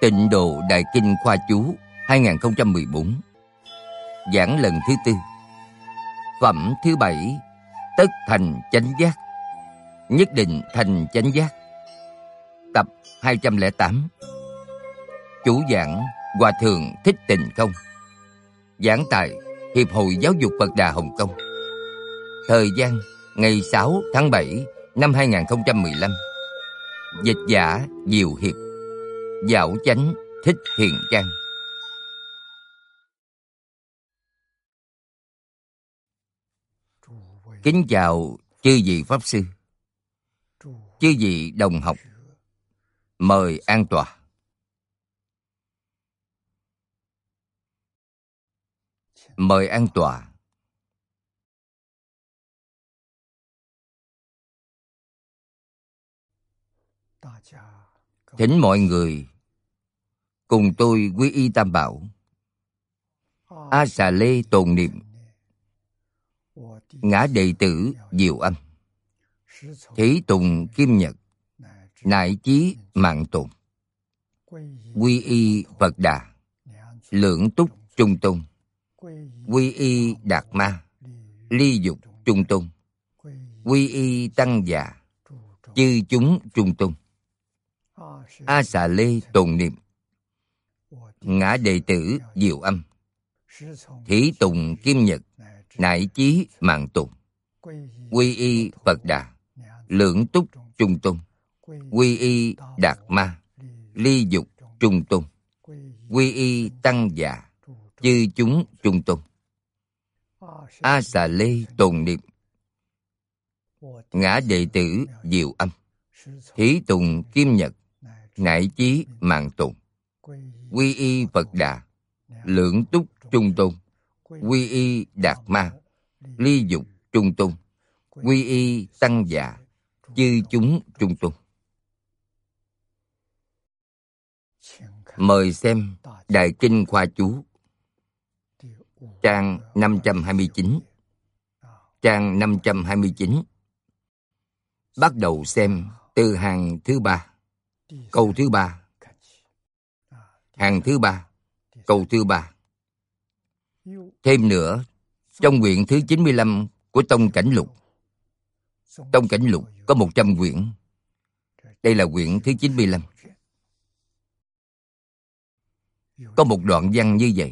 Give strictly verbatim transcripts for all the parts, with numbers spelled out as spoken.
Tịnh Độ Đại Kinh Khoa Chú hai không một bốn. Giảng lần thứ tư. Phẩm thứ bảy. Tất thành chánh giác. Nhất định thành chánh giác. Tập hai trăm lẻ tám. Chủ giảng Hòa Thượng Thích Tịnh Không. Giảng tại Hiệp hội Giáo dục Phật Đà Hồng Kông. Thời gian ngày sáu tháng bảy năm hai không một lăm. Dịch giả Diệu Hiệp. Dạo chánh Thích Hiền Trang. Kính chào chư vị Pháp Sư, chư vị đồng học. Mời an tọa. Mời an tọa. Thỉnh mọi người cùng tôi quy y Tam Bảo. A Xà Lê tồn niệm. Ngã đệ tử Diệu Âm. Thí tùng Kim Nhật. Nại chí mạng tồn. Quy y Phật Đà. Lưỡng túc trung tôn. Quy y Đạt Ma. Ly dục trung tôn. Quy y Tăng Già. Chư chúng trung tôn. A Xà Lê tồn niệm. Ngã đệ tử Diệu Âm. Thí tùng Kim Nhật. Nại chí mạng tồn. Quy y Phật Đà. Lưỡng túc trung tôn. Quy y Đạt Ma. Ly dục trung tôn. Quy y Tăng Già. Chư chúng trung tôn. A Xà Lê tồn niệm. Ngã đệ tử Diệu Âm. Thí tùng Kim Nhật. Nại chí mạng tồn. Quy y Phật Đà. Lưỡng túc trung tôn. Quy y Đạt Ma. Ly dục trung tôn. Quy y Tăng Già. Chư chúng trung tôn. Mời xem Đại Kinh Khoa Chú, trang năm trăm hai mươi chín. Trang năm trăm hai mươi chín. Bắt đầu xem từ hàng thứ ba, câu thứ ba. Hàng thứ ba, câu thứ ba. Thêm nữa, trong quyển thứ chín mươi lăm của Tông Cảnh Lục. Tông Cảnh Lục có một trăm quyển. Đây là quyển thứ chín mươi lăm. Có một đoạn văn như vậy.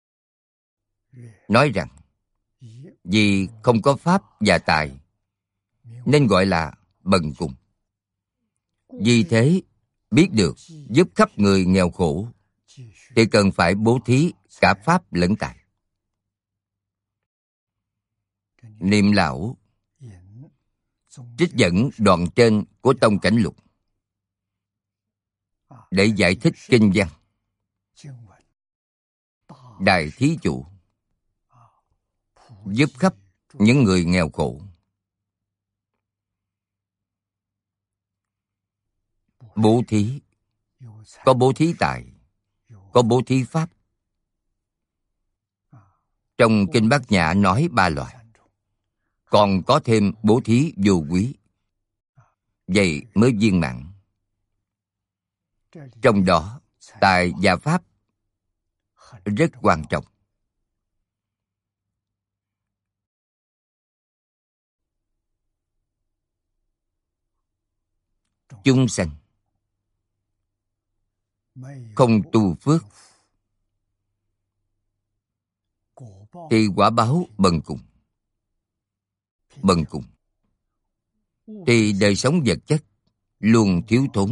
Nói rằng, vì không có pháp và tài, nên gọi là bần cùng. Vì thế, biết được giúp khắp người nghèo khổ, thì cần phải bố thí cả pháp lẫn tài. Niệm lão trích dẫn đoạn trên của Tông Cảnh Lục để giải thích kinh văn. Đại thí chủ giúp khắp những người nghèo khổ. Bố thí, có bố thí tài, có bố thí pháp. Trong Kinh Bát Nhã nói ba loại. Còn có thêm bố thí vô quý. Vậy mới viên mãn. Trong đó, tài và pháp rất quan trọng. Chúng sanh không tu phước thì quả báo bần cùng. Bần cùng thì đời sống vật chất luôn thiếu thốn,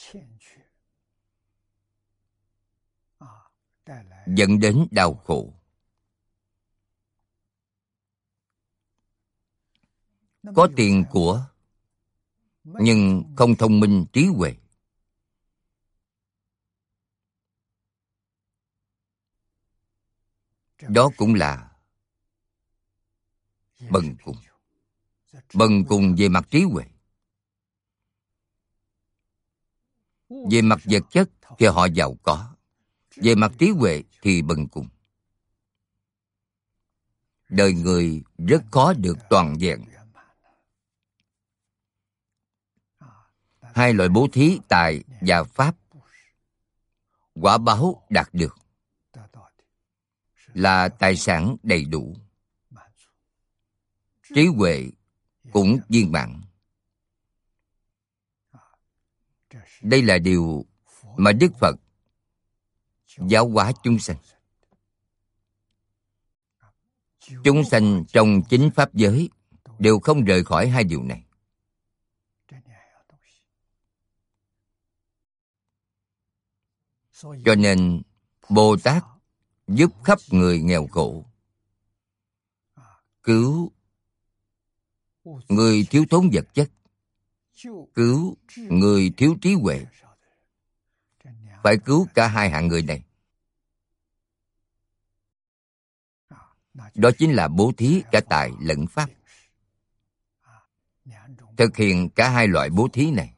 dẫn đến đau khổ. Có tiền của nhưng không thông minh trí huệ, đó cũng là bần cùng. Bần cùng về mặt trí huệ. Về mặt vật chất thì họ giàu có. Về mặt trí huệ thì bần cùng. Đời người rất khó được toàn vẹn. Hai loại bố thí tài và pháp quả báo đạt được là tài sản đầy đủ, trí huệ cũng viên mãn. Đây là điều mà Đức Phật giáo hóa chúng sanh. Chúng sanh trong chính pháp giới đều không rời khỏi hai điều này. Cho nên Bồ Tát giúp khắp người nghèo khổ, cứu người thiếu thốn vật chất, cứu người thiếu trí huệ. Phải cứu cả hai hạng người này. Đó chính là bố thí cả tài lẫn pháp. Thực hiện cả hai loại bố thí này.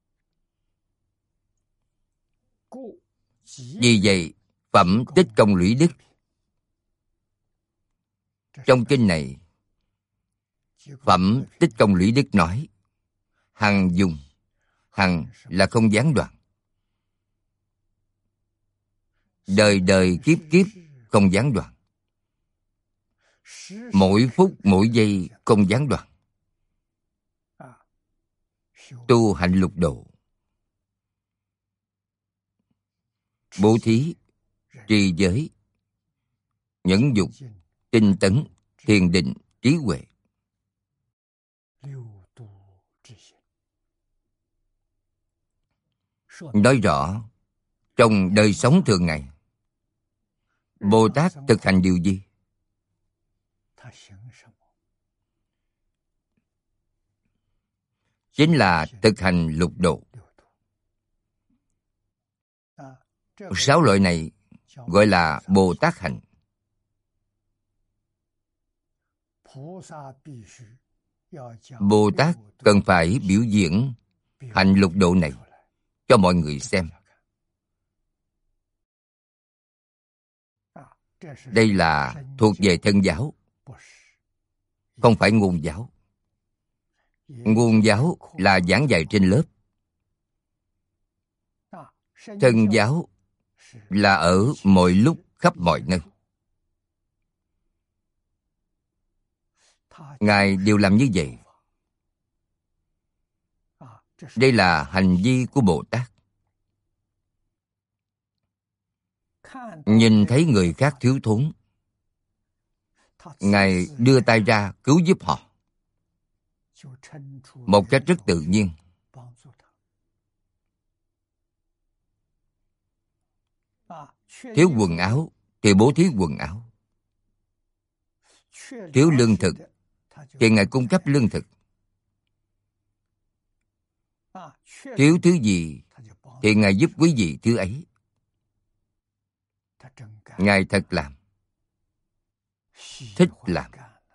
Vì vậy, phẩm tích công lũy đức. Trong kinh này, phẩm tích công lũy đức nói, hằng dùng, hằng là không gián đoạn. Đời đời kiếp kiếp không gián đoạn. Mỗi phút mỗi giây không gián đoạn. Tu hạnh lục độ, bố thí, trì giới, nhẫn dục, tinh tấn, thiền định, trí huệ. Nói rõ, trong đời sống thường ngày, Bồ Tát thực hành điều gì? Chính là thực hành lục độ. Sáu loại này gọi là Bồ Tát hành. Bồ Tát cần phải biểu diễn hành lục độ này cho mọi người xem. Đây là thuộc về thân giáo, không phải ngôn giáo. Ngôn giáo là giảng dạy trên lớp. Thân giáo là ở mọi lúc khắp mọi nơi. Ngài đều làm như vậy. Đây là hành vi của Bồ Tát. Nhìn thấy người khác thiếu thốn, Ngài đưa tay ra cứu giúp họ một cách rất tự nhiên. Thiếu quần áo thì bố thí quần áo. Thiếu lương thực thì Ngài cung cấp lương thực. Thiếu thứ gì thì Ngài giúp quý vị thứ ấy. Ngài thật làm, thích làm.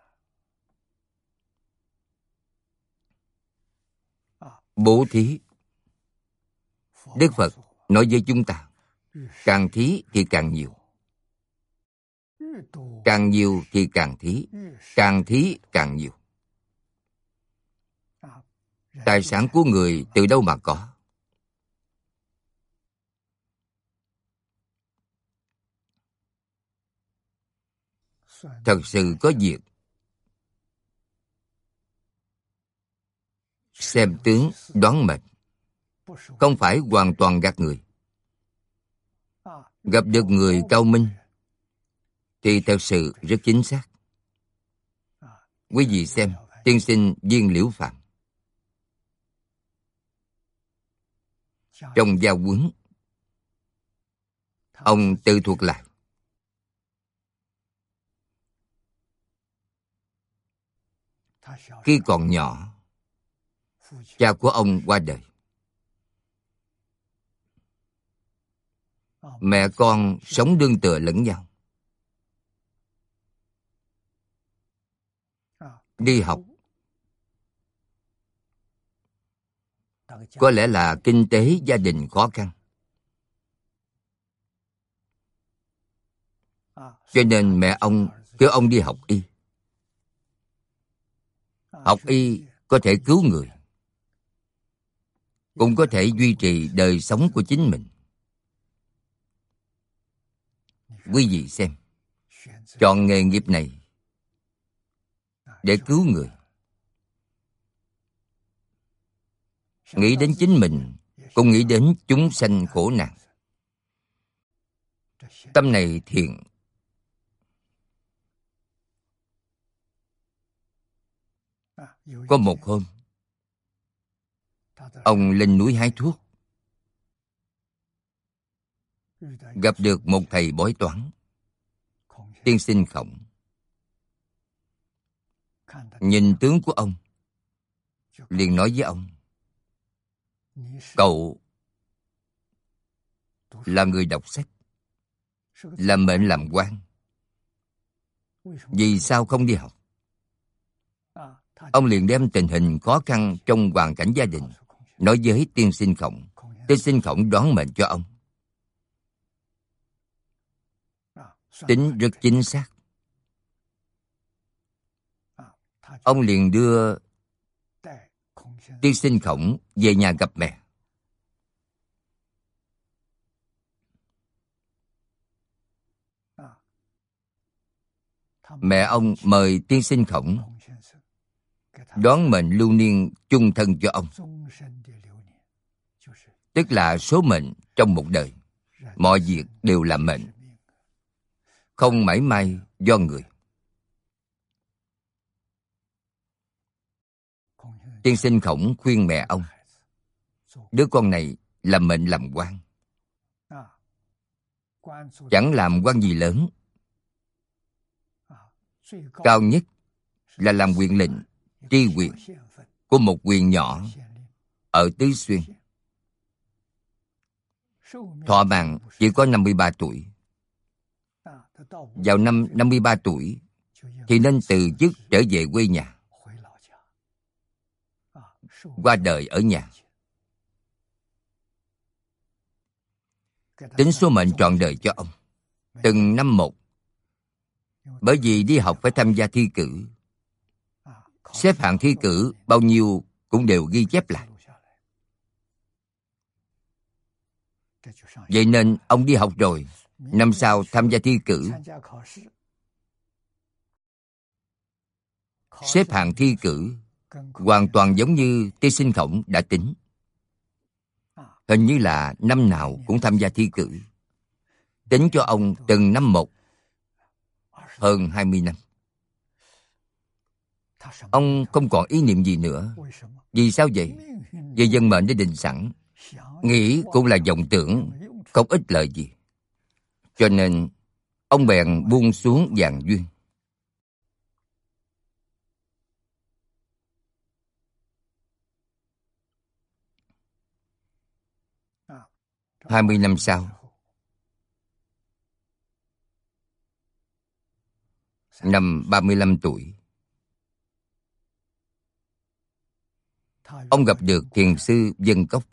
Bố thí, Đức Phật nói với chúng ta, càng thí thì càng nhiều. Càng nhiều thì càng thí. Càng thí càng nhiều. Tài sản của người từ đâu mà có? Thật sự có việc. Xem tướng đoán mệnh, không phải hoàn toàn gạt người. Gặp được người cao minh thì thật sự rất chính xác. Quý vị xem tiên sinh Viên Liễu Phạm trong giao huấn, ông tự thuật lại. Khi còn nhỏ, cha của ông qua đời. Mẹ con sống nương tựa lẫn nhau. Đi học có lẽ là kinh tế gia đình khó khăn, cho nên mẹ ông kêu ông đi học y. Học y có thể cứu người, cũng có thể duy trì đời sống của chính mình. quý vị xem, chọn nghề nghiệp này để cứu người. Nghĩ đến chính mình, cũng nghĩ đến chúng sanh khổ nạn. Tâm này thiện. Có một hôm, ông lên núi hái thuốc, gặp được một thầy bói toán, tiên sinh Khổng. Nhìn tướng của ông, liền nói với ông: cậu là người đọc sách, làm mệnh làm quan, vì sao không đi học? Ông liền đem tình hình khó khăn trong hoàn cảnh gia đình nói với tiên sinh Khổng. Tiên sinh Khổng đoán mệnh cho ông, tính rất chính xác. Ông liền đưa tiên sinh Khổng về nhà gặp mẹ. Mẹ ông mời tiên sinh Khổng đoán mệnh lưu niên chung thân cho ông, tức là số mệnh trong một đời. Mọi việc đều là mệnh, không mảy may do người. Tiên sinh Khổng khuyên mẹ ông, đứa con này làm mệnh làm quan, chẳng làm quan gì lớn, cao nhất là làm huyện lệnh, tri huyện của một huyện nhỏ ở Tứ Xuyên. Thọ mạng chỉ có năm mươi ba tuổi. Vào năm năm mươi ba tuổi thì nên từ chức trở về quê nhà, qua đời ở nhà. Tính số mệnh trọn đời cho ông, từng năm một. Bởi vì đi học phải tham gia thi cử, xếp hạng thi cử bao nhiêu cũng đều ghi chép lại. Vậy nên ông đi học rồi, năm sau tham gia thi cử, xếp hạng thi cử hoàn toàn giống như tiên sinh Khổng đã tính. Hình như là năm nào cũng tham gia thi cử. Tính cho ông từng năm một, hơn hai mươi năm. Ông không còn ý niệm gì nữa. Vì sao vậy? Vì dân mệnh đã định sẵn, nghĩ cũng là vọng tưởng, không ích lợi gì. Cho nên ông bèn buông xuống vạn duyên. Hai mươi năm sau, năm ba mươi lăm tuổi, ông gặp được thiền sư Vân Cốc.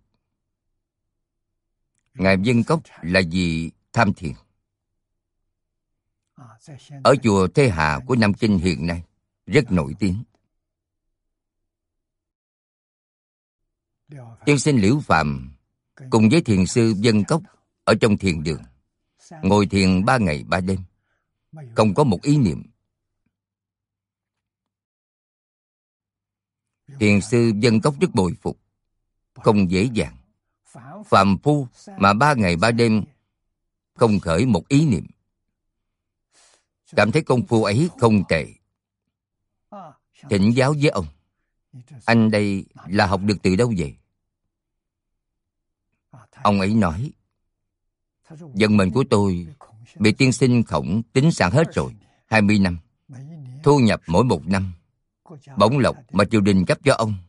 Ngài Vân Cốc là vị tham thiền, ở chùa Thế Hà của Nam Kinh hiện nay rất nổi tiếng. Tiên sinh Liễu Phàm cùng với thiền sư Vân Cốc ở trong thiền đường, ngồi thiền ba ngày ba đêm, không có một ý niệm. Thiền sư Vân Cốc rất bội phục, không dễ dàng. Phàm phu mà ba ngày ba đêm không khởi một ý niệm, cảm thấy công phu ấy không tệ. Thỉnh giáo với ông, anh đây là học được từ đâu vậy? Ông ấy nói, vận mệnh của tôi bị tiên sinh Khổng tính sẵn hết rồi. Hai mươi năm, thu nhập mỗi một năm, bổng lộc mà triều đình cấp cho ông,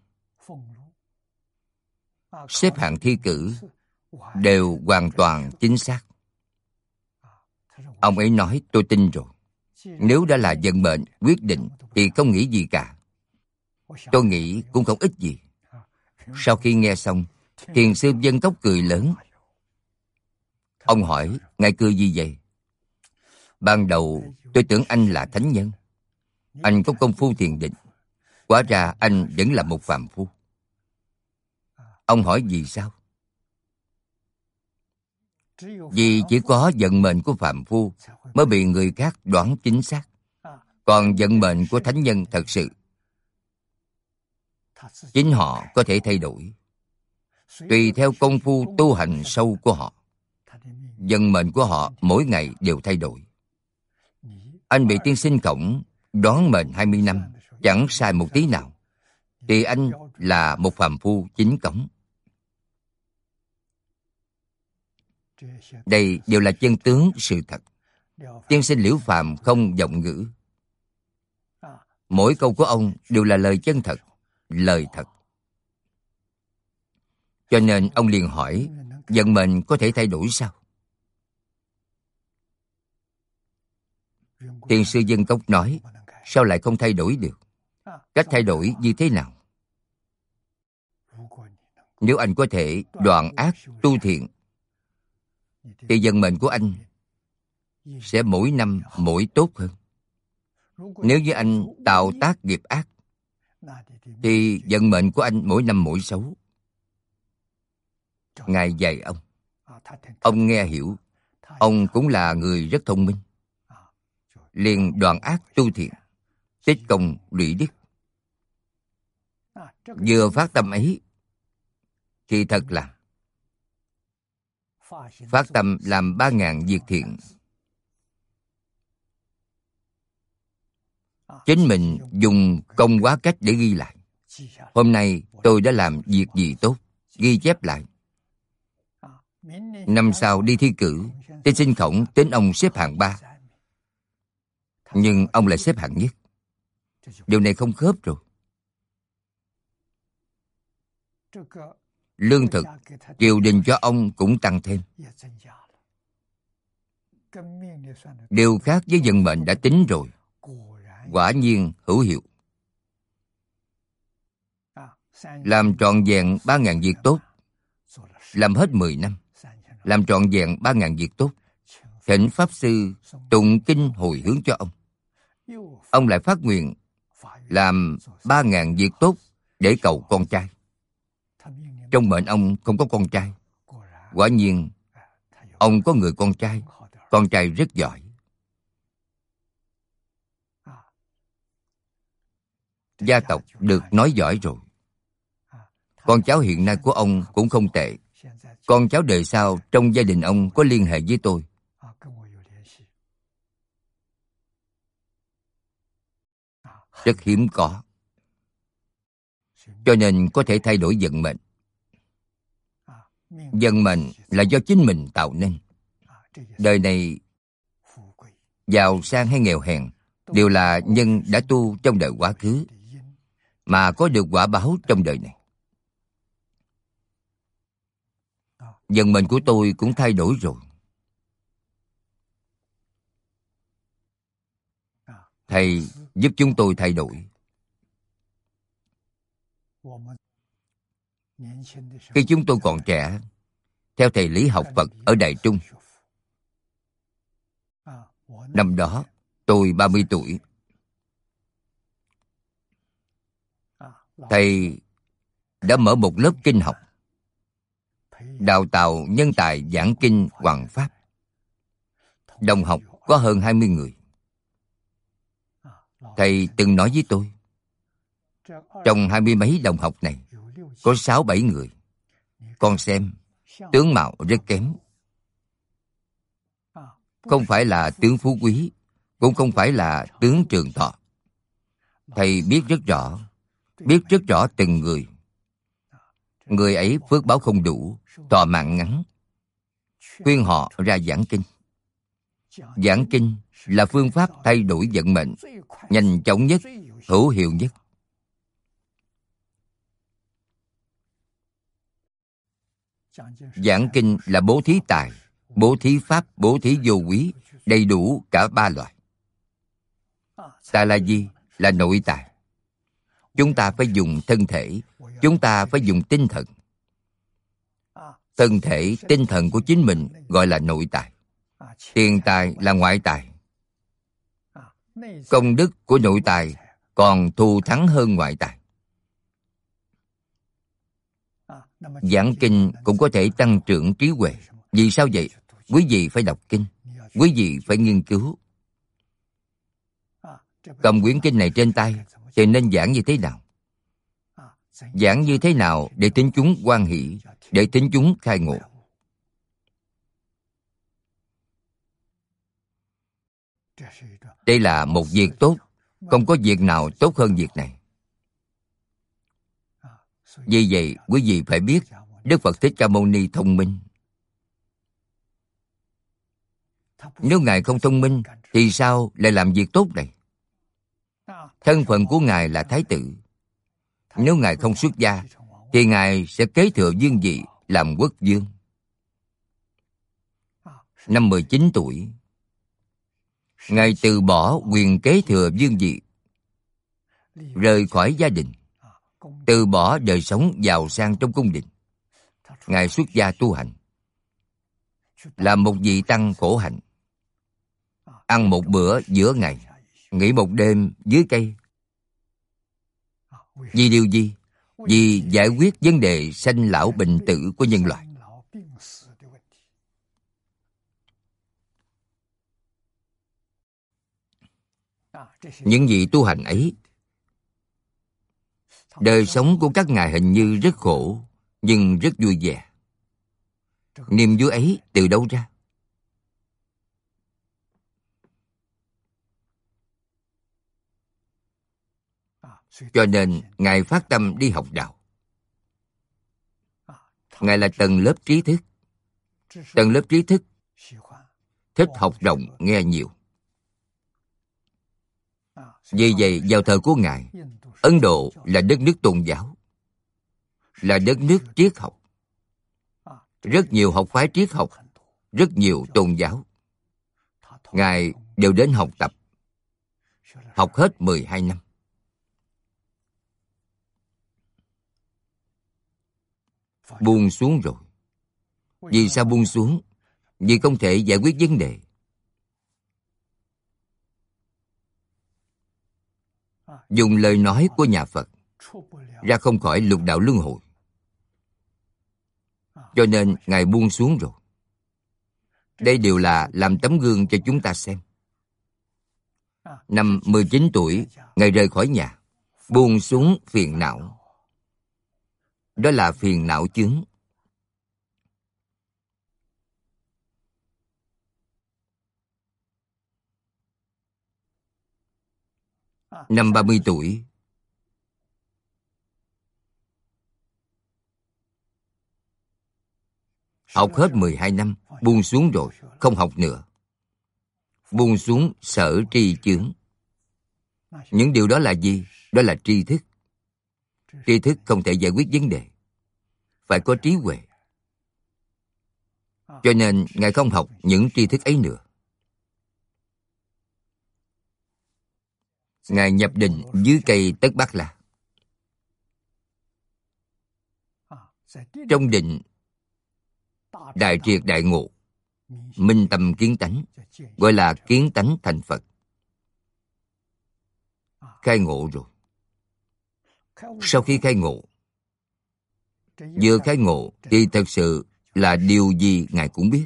xếp hạng thi cử đều hoàn toàn chính xác. Ông ấy nói tôi tin rồi. Nếu đã là vận mệnh quyết định thì không nghĩ gì cả. Tôi nghĩ cũng không ích gì. Sau khi nghe xong, thiền sư Vân Cốc cười lớn. Ông hỏi, ngài cười gì vậy? Ban đầu tôi tưởng anh là thánh nhân, anh có công phu thiền định. Hóa ra anh vẫn là một phàm phu. Ông hỏi vì sao? Vì chỉ có vận mệnh của phàm phu mới bị người khác đoán chính xác. Còn vận mệnh của thánh nhân thật sự, chính họ có thể thay đổi. Tùy theo công phu tu hành sâu của họ, vận mệnh của họ mỗi ngày đều thay đổi. Anh bị tiên sinh Khổng đoán mệnh hai mươi năm, chẳng sai một tí nào, thì anh là một phàm phu chính cống. Đây đều là chân tướng sự thật. Tiên sinh Liễu Phàm không vọng ngữ. Mỗi câu của ông đều là lời chân thật, lời thật. Cho nên ông liền hỏi, vận mệnh có thể thay đổi sao? Thiền sư Dân Cốc nói, sao lại không thay đổi được? Cách thay đổi như thế nào? Nếu anh có thể đoạn ác tu thiện, thì vận mệnh của anh sẽ mỗi năm mỗi tốt hơn. Nếu như anh tạo tác nghiệp ác, thì vận mệnh của anh mỗi năm mỗi xấu. Ngài dạy ông. Ông nghe hiểu. Ông cũng là người rất thông minh. Liền đoạn ác tu thiện, tích công lũy đức. Vừa phát tâm ấy, thì thật là phát tâm làm ba ngàn việc thiện. Chính mình dùng công hóa cách để ghi lại. Hôm nay tôi đã làm việc gì tốt, ghi chép lại. Năm sau đi thi cử, tiên sinh Khổng tính ông xếp hạng ba, nhưng ông lại xếp hạng nhất. Điều này không khớp rồi. Lương thực, triều đình cho ông cũng tăng thêm. Điều khác với vận mệnh đã tính rồi. Quả nhiên hữu hiệu. Làm trọn vẹn ba ngàn việc tốt, làm hết mười năm, làm trọn vẹn ba ngàn việc tốt, thỉnh Pháp Sư tụng kinh hồi hướng cho ông. Ông lại phát nguyện làm ba ngàn việc tốt để cầu con trai. Trong mệnh ông không có con trai. Quả nhiên, ông có người con trai, con trai rất giỏi. Gia tộc được nói giỏi rồi. Con cháu hiện nay của ông cũng không tệ. Con cháu đời sau trong gia đình ông có liên hệ với tôi. Rất hiếm có. Cho nên có thể thay đổi vận mệnh. Vận mệnh là do chính mình tạo nên. Đời này giàu sang hay nghèo hèn đều là nhân đã tu trong đời quá khứ mà có được quả báo trong đời này. Vận mệnh của tôi cũng thay đổi rồi. Thầy giúp chúng tôi thay đổi. Khi chúng tôi còn trẻ, theo thầy Lý học Phật ở Đài Trung. Năm đó, tôi ba mươi tuổi. Thầy đã mở một lớp kinh học, đào tạo nhân tài giảng kinh hoằng pháp. Đồng học có hơn hai mươi người. Thầy từng nói với tôi, trong hai mươi mấy đồng học này, có sáu bảy người, con xem, tướng mạo rất kém. Không phải là tướng phú quý, cũng không phải là tướng trường thọ. Thầy biết rất rõ, biết rất rõ từng người. Người ấy phước báo không đủ, thọ mạng ngắn. Khuyên họ ra giảng kinh. Giảng kinh là phương pháp thay đổi vận mệnh nhanh chóng nhất, hữu hiệu nhất. Giảng kinh là bố thí tài, bố thí pháp, bố thí vô quý, đầy đủ cả ba loại. Tài là gì? Là nội tài. Chúng ta phải dùng thân thể, chúng ta phải dùng tinh thần. Thân thể, tinh thần của chính mình gọi là nội tài. Tiền tài là ngoại tài. Công đức của nội tài còn thù thắng hơn ngoại tài. Giảng kinh cũng có thể tăng trưởng trí huệ. Vì sao vậy? quý vị phải đọc kinh, quý vị phải nghiên cứu. Cầm quyển kinh này trên tay thì nên giảng như thế nào? Giảng như thế nào để tín chúng hoan hỷ, để tín chúng khai ngộ? Đây là một việc tốt, không có việc nào tốt hơn việc này. Vì vậy, quý vị phải biết Đức Phật Thích Ca Mâu Ni thông minh. Nếu Ngài không thông minh, thì sao lại làm việc tốt này? Thân phận của Ngài là Thái tử. Nếu Ngài không xuất gia, thì Ngài sẽ kế thừa vương vị làm quốc vương. Năm mười chín tuổi, Ngài từ bỏ quyền kế thừa vương vị, rời khỏi gia đình, từ bỏ đời sống giàu sang trong cung điện. Ngài xuất gia tu hành, làm một vị tăng khổ hạnh, ăn một bữa giữa ngày, nghỉ một đêm dưới cây. Vì điều gì? Vì giải quyết vấn đề sanh lão bệnh tử của nhân loại. Những vị tu hành ấy, đời sống của các ngài hình như rất khổ, nhưng rất vui vẻ. Niềm vui ấy từ đâu ra? Cho nên Ngài phát tâm đi học đạo. Ngài là tầng lớp trí thức. Tầng lớp trí thức thích học rộng nghe nhiều. Vì vậy, vào thời của Ngài, Ấn Độ là đất nước tôn giáo, là đất nước triết học. Rất nhiều học phái triết học, rất nhiều tôn giáo. Ngài đều đến học tập. Học hết mười hai năm. Buông xuống rồi. Vì sao buông xuống? Vì không thể giải quyết vấn đề. Dùng lời nói của nhà Phật, ra không khỏi lục đạo luân hồi. Cho nên Ngài buông xuống rồi. Đây đều là làm tấm gương cho chúng ta xem. Năm mười chín tuổi, Ngài rời khỏi nhà, buông xuống phiền não. Đó là phiền não chướng. Năm ba mươi tuổi, học hết mười hai năm, buông xuống rồi, không học nữa. Buông xuống sở tri chướng. Những điều đó là gì? Đó là tri thức. Tri thức không thể giải quyết vấn đề. Phải có trí huệ. Cho nên Ngài không học những tri thức ấy nữa. Ngài nhập định dưới cây Tất Bát La. Trong định, đại triệt đại ngộ, minh tâm kiến tánh, gọi là kiến tánh thành Phật. Khai ngộ rồi. Sau khi khai ngộ, vừa khai ngộ thì thật sự là điều gì Ngài cũng biết.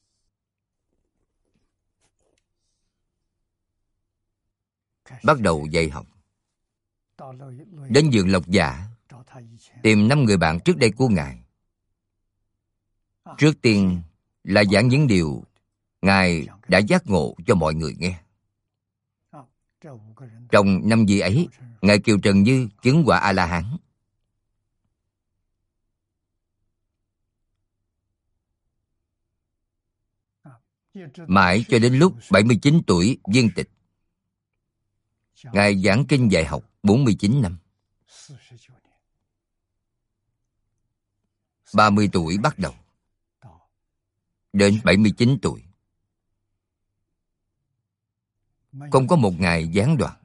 Bắt đầu dạy học. Đến vườn Lộc Dạ, tìm năm người bạn trước đây của Ngài. Trước tiên là giảng những điều Ngài đã giác ngộ cho mọi người nghe. Trong năm vị ấy, Ngài Kiều Trần Như chứng quả A-la-hán. Mãi cho đến lúc bảy mươi chín tuổi viên tịch, Ngài giảng kinh dạy học bốn mươi chín năm. ba mươi tuổi bắt đầu, đến bảy mươi chín tuổi. Không có một ngày gián đoạn.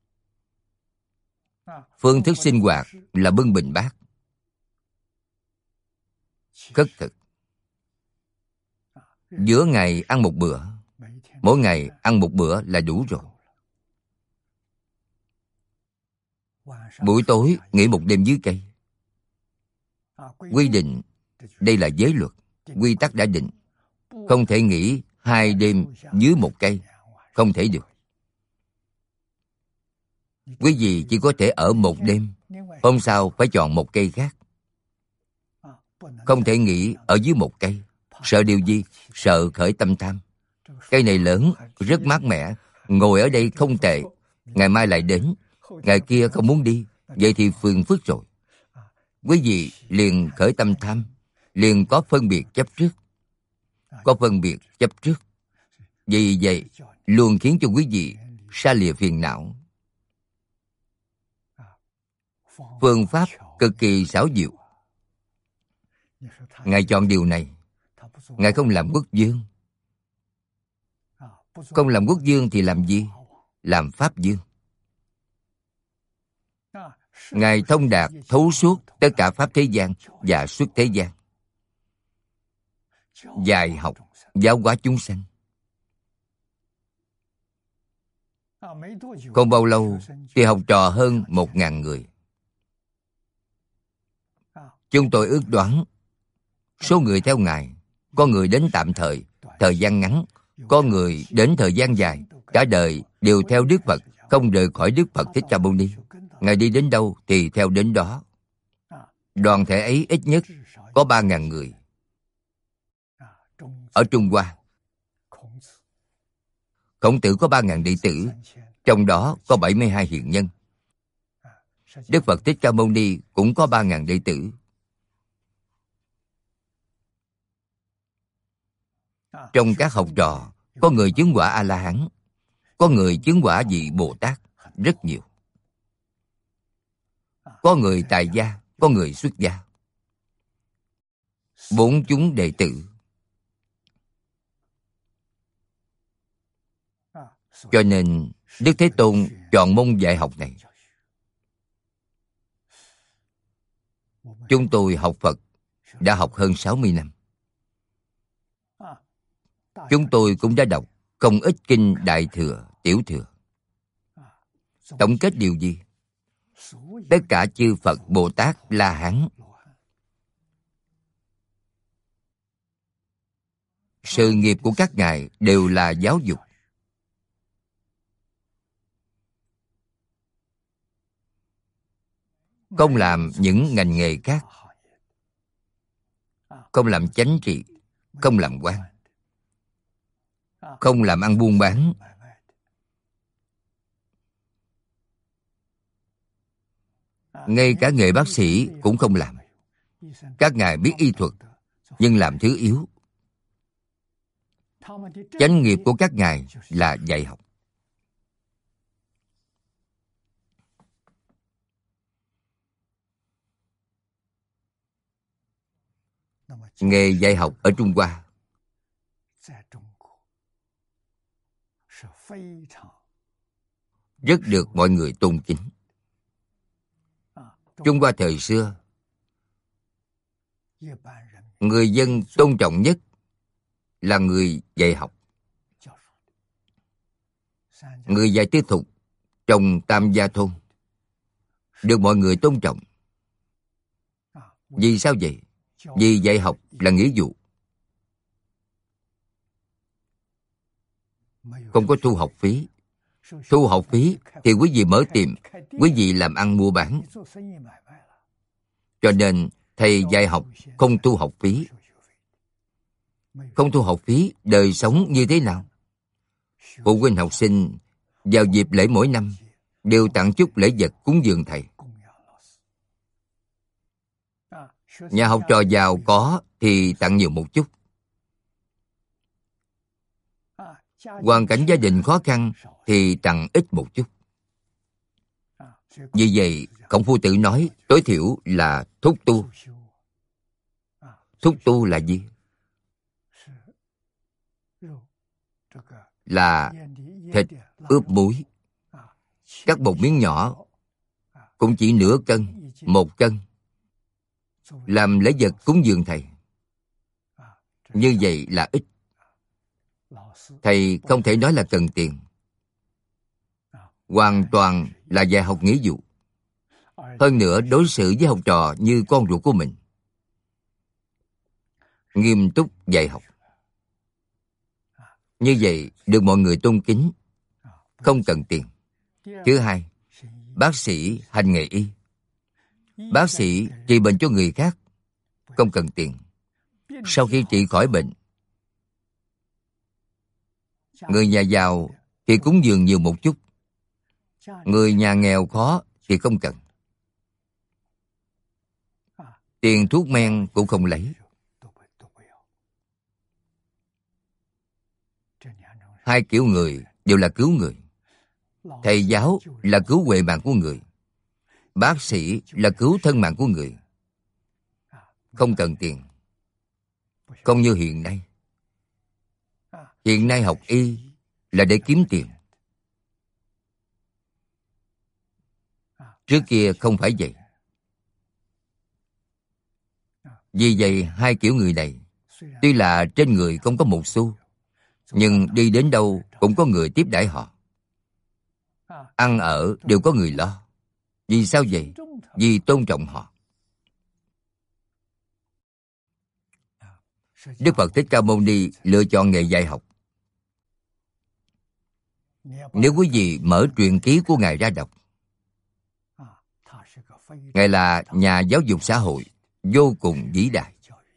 Phương thức sinh hoạt là bưng bình bát, khất thực. Giữa ngày ăn một bữa, mỗi ngày ăn một bữa là đủ rồi. Buổi tối nghỉ một đêm dưới cây. Quy định, đây là giới luật, quy tắc đã định. Không thể nghỉ hai đêm dưới một cây. Không thể được. Quý vị chỉ có thể ở một đêm. Hôm sau phải chọn một cây khác. Không thể nghỉ ở dưới một cây. Sợ điều gì? Sợ khởi tâm tham. Cây này lớn, rất mát mẻ. Ngồi ở đây không tệ. Ngày mai lại đến. Ngày kia không muốn đi. Vậy thì phiền phức rồi. Quý vị liền khởi tâm tham. Liền có phân biệt chấp trước. Có phân biệt chấp trước. Vì vậy luôn khiến cho quý vị xa lìa phiền não. Phương pháp cực kỳ xảo diệu. Ngài chọn điều này. Ngài không làm quốc dương. Không làm quốc dương thì làm gì? Làm pháp dương. Ngài thông đạt, thấu suốt tất cả pháp thế gian và xuất thế gian. Dạy học, giáo hóa chúng sanh. Không bao lâu thì học trò hơn một ngàn người. Chúng tôi ước đoán số người theo Ngài, có người đến tạm thời, thời gian ngắn, có người đến thời gian dài, cả đời đều theo Đức Phật, không rời khỏi Đức Phật Thích Ca Mâu Ni. Ngài đi đến đâu thì theo đến đó. Đoàn thể ấy ít nhất có ba ngàn người. Ở Trung Hoa, Khổng Tử có ba ngàn đệ tử, trong đó có bảy mươi hai hiền nhân. Đức Phật Thích Ca Mâu Ni cũng có ba ngàn đệ tử. Trong các học trò, có người chứng quả A-la-hán, có người chứng quả vị Bồ Tát, rất nhiều. Có người tại gia, có người xuất gia. Bốn chúng đệ tử. Cho nên Đức Thế Tôn chọn môn dạy học này. Chúng tôi học Phật đã học hơn sáu mươi năm. Chúng tôi cũng đã đọc không ít kinh Đại Thừa, Tiểu Thừa. Tổng kết điều gì? Tất cả chư Phật, Bồ Tát, La Hán, sự nghiệp của các ngài đều là giáo dục. Không làm những ngành nghề khác. Không làm chánh trị, không làm quan, không làm ăn buôn bán. Ngay cả nghề bác sĩ cũng không làm. Các ngài biết y thuật, nhưng làm thứ yếu. Chánh nghiệp của các ngài là dạy học. Nghề dạy học ở Trung Hoa rất được mọi người tôn kính. Trung Hoa thời xưa, người dân tôn trọng nhất là người dạy học. Người dạy tư thục trong Tam Gia Thôn được mọi người tôn trọng. Vì sao vậy? Vì dạy học là nghĩa vụ. Không có thu học phí. Thu học phí thì quý vị mở tiệm, quý vị làm ăn mua bán. Cho nên thầy dạy học không thu học phí. Không thu học phí, đời sống như thế nào? Phụ huynh học sinh vào dịp lễ mỗi năm đều tặng chút lễ vật cúng dường thầy. Nhà học trò giàu có thì tặng nhiều một chút. Hoàn cảnh gia đình khó khăn thì tặng ít một chút. Vì vậy, Khổng Phu Tử nói tối thiểu là thúc tu. Thúc tu là gì? Là thịt ướp muối. Cắt một miếng nhỏ, cũng chỉ nửa cân, một cân, làm lễ vật cúng dường thầy. Như vậy là ít. Thầy không thể nói là cần tiền. Hoàn toàn là dạy học nghĩa vụ. Hơn nữa đối xử với học trò như con ruột của mình. Nghiêm túc dạy học. Như vậy được mọi người tôn kính, không cần tiền. Thứ hai, bác sĩ hành nghề y. Bác sĩ trị bệnh cho người khác, không cần tiền. Sau khi trị khỏi bệnh, người nhà giàu thì cúng dường nhiều một chút, người nhà nghèo khó thì không cần. Tiền thuốc men cũng không lấy. Hai kiểu người đều là cứu người. Thầy giáo là cứu huệ mạng của người. Bác sĩ là cứu thân mạng của người. Không cần tiền. Không như hiện nay. Hiện nay học y là để kiếm tiền. Trước kia không phải vậy. Vì vậy hai kiểu người này, tuy là trên người không có một xu, nhưng đi đến đâu cũng có người tiếp đãi họ. Ăn ở đều có người lo. Vì sao vậy? Vì tôn trọng họ. Đức Phật Thích Ca Mâu Ni lựa chọn nghề dạy học. Nếu quý vị mở truyện ký của Ngài ra đọc, Ngài là nhà giáo dục xã hội vô cùng vĩ đại.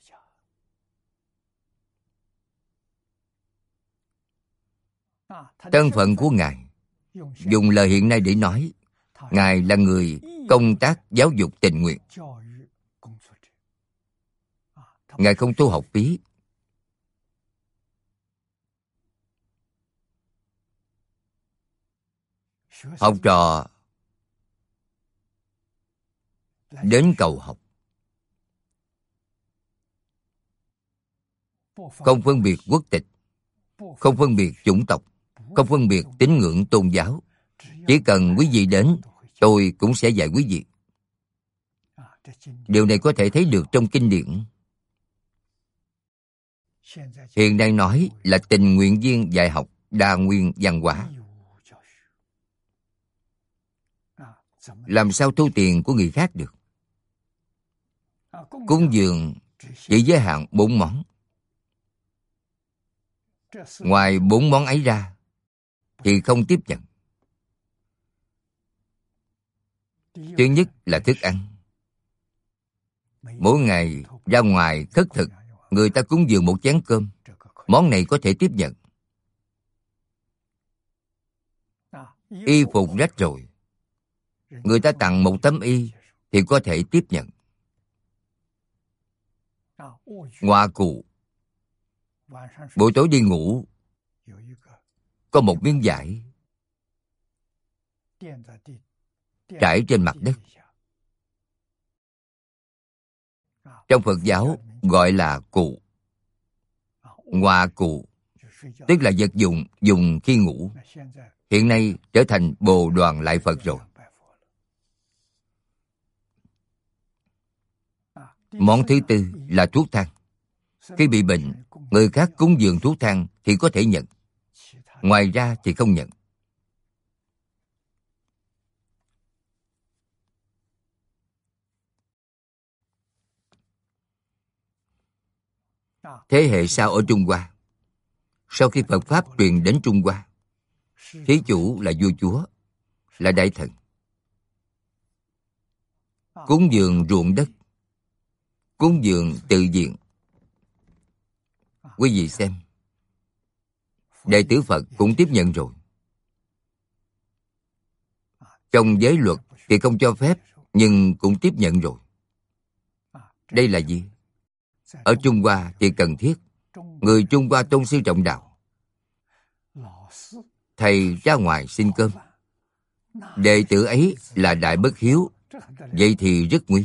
Thân phận của Ngài, dùng lời hiện nay để nói, Ngài là người công tác giáo dục tình nguyện. Ngài không thu học phí. Học trò đến cầu học, không phân biệt quốc tịch, không phân biệt chủng tộc, không phân biệt tín ngưỡng tôn giáo. Chỉ cần quý vị đến, tôi cũng sẽ dạy quý vị. Điều này có thể thấy được trong kinh điển. Hiện nay nói là tình nguyện viên dạy học đa nguyên văn hóa. Làm sao thu tiền của người khác được? Cúng dường chỉ giới hạn bốn món. Ngoài bốn món ấy ra thì không tiếp nhận. Thứ nhất là thức ăn. Mỗi ngày ra ngoài khất thực, người ta cúng dường một chén cơm. Món này có thể tiếp nhận. Y phục rách rồi, người ta tặng một tấm y thì có thể tiếp nhận. Ngoại cụ, buổi tối đi ngủ có một miếng vải trải trên mặt đất. Trong Phật giáo gọi là cụ. Ngoại cụ tức là vật dụng dùng khi ngủ. Hiện nay trở thành Bồ Đoàn Lại Phật rồi. Món thứ tư là thuốc thang. Khi bị bệnh, người khác cúng dường thuốc thang thì có thể nhận. Ngoài ra thì không nhận. Thế hệ sau ở Trung Hoa, sau khi Phật Pháp truyền đến Trung Hoa, thí chủ là vua chúa, là đại thần. Cúng dường ruộng đất, cúng dường tự viện. Quý vị xem, đệ tử Phật cũng tiếp nhận rồi. Trong giới luật thì không cho phép, nhưng cũng tiếp nhận rồi. Đây là gì? Ở Trung Hoa thì cần thiết. Người Trung Hoa tôn sư trọng đạo. Thầy ra ngoài xin cơm, đệ tử ấy là đại bất hiếu, vậy thì rất nguy.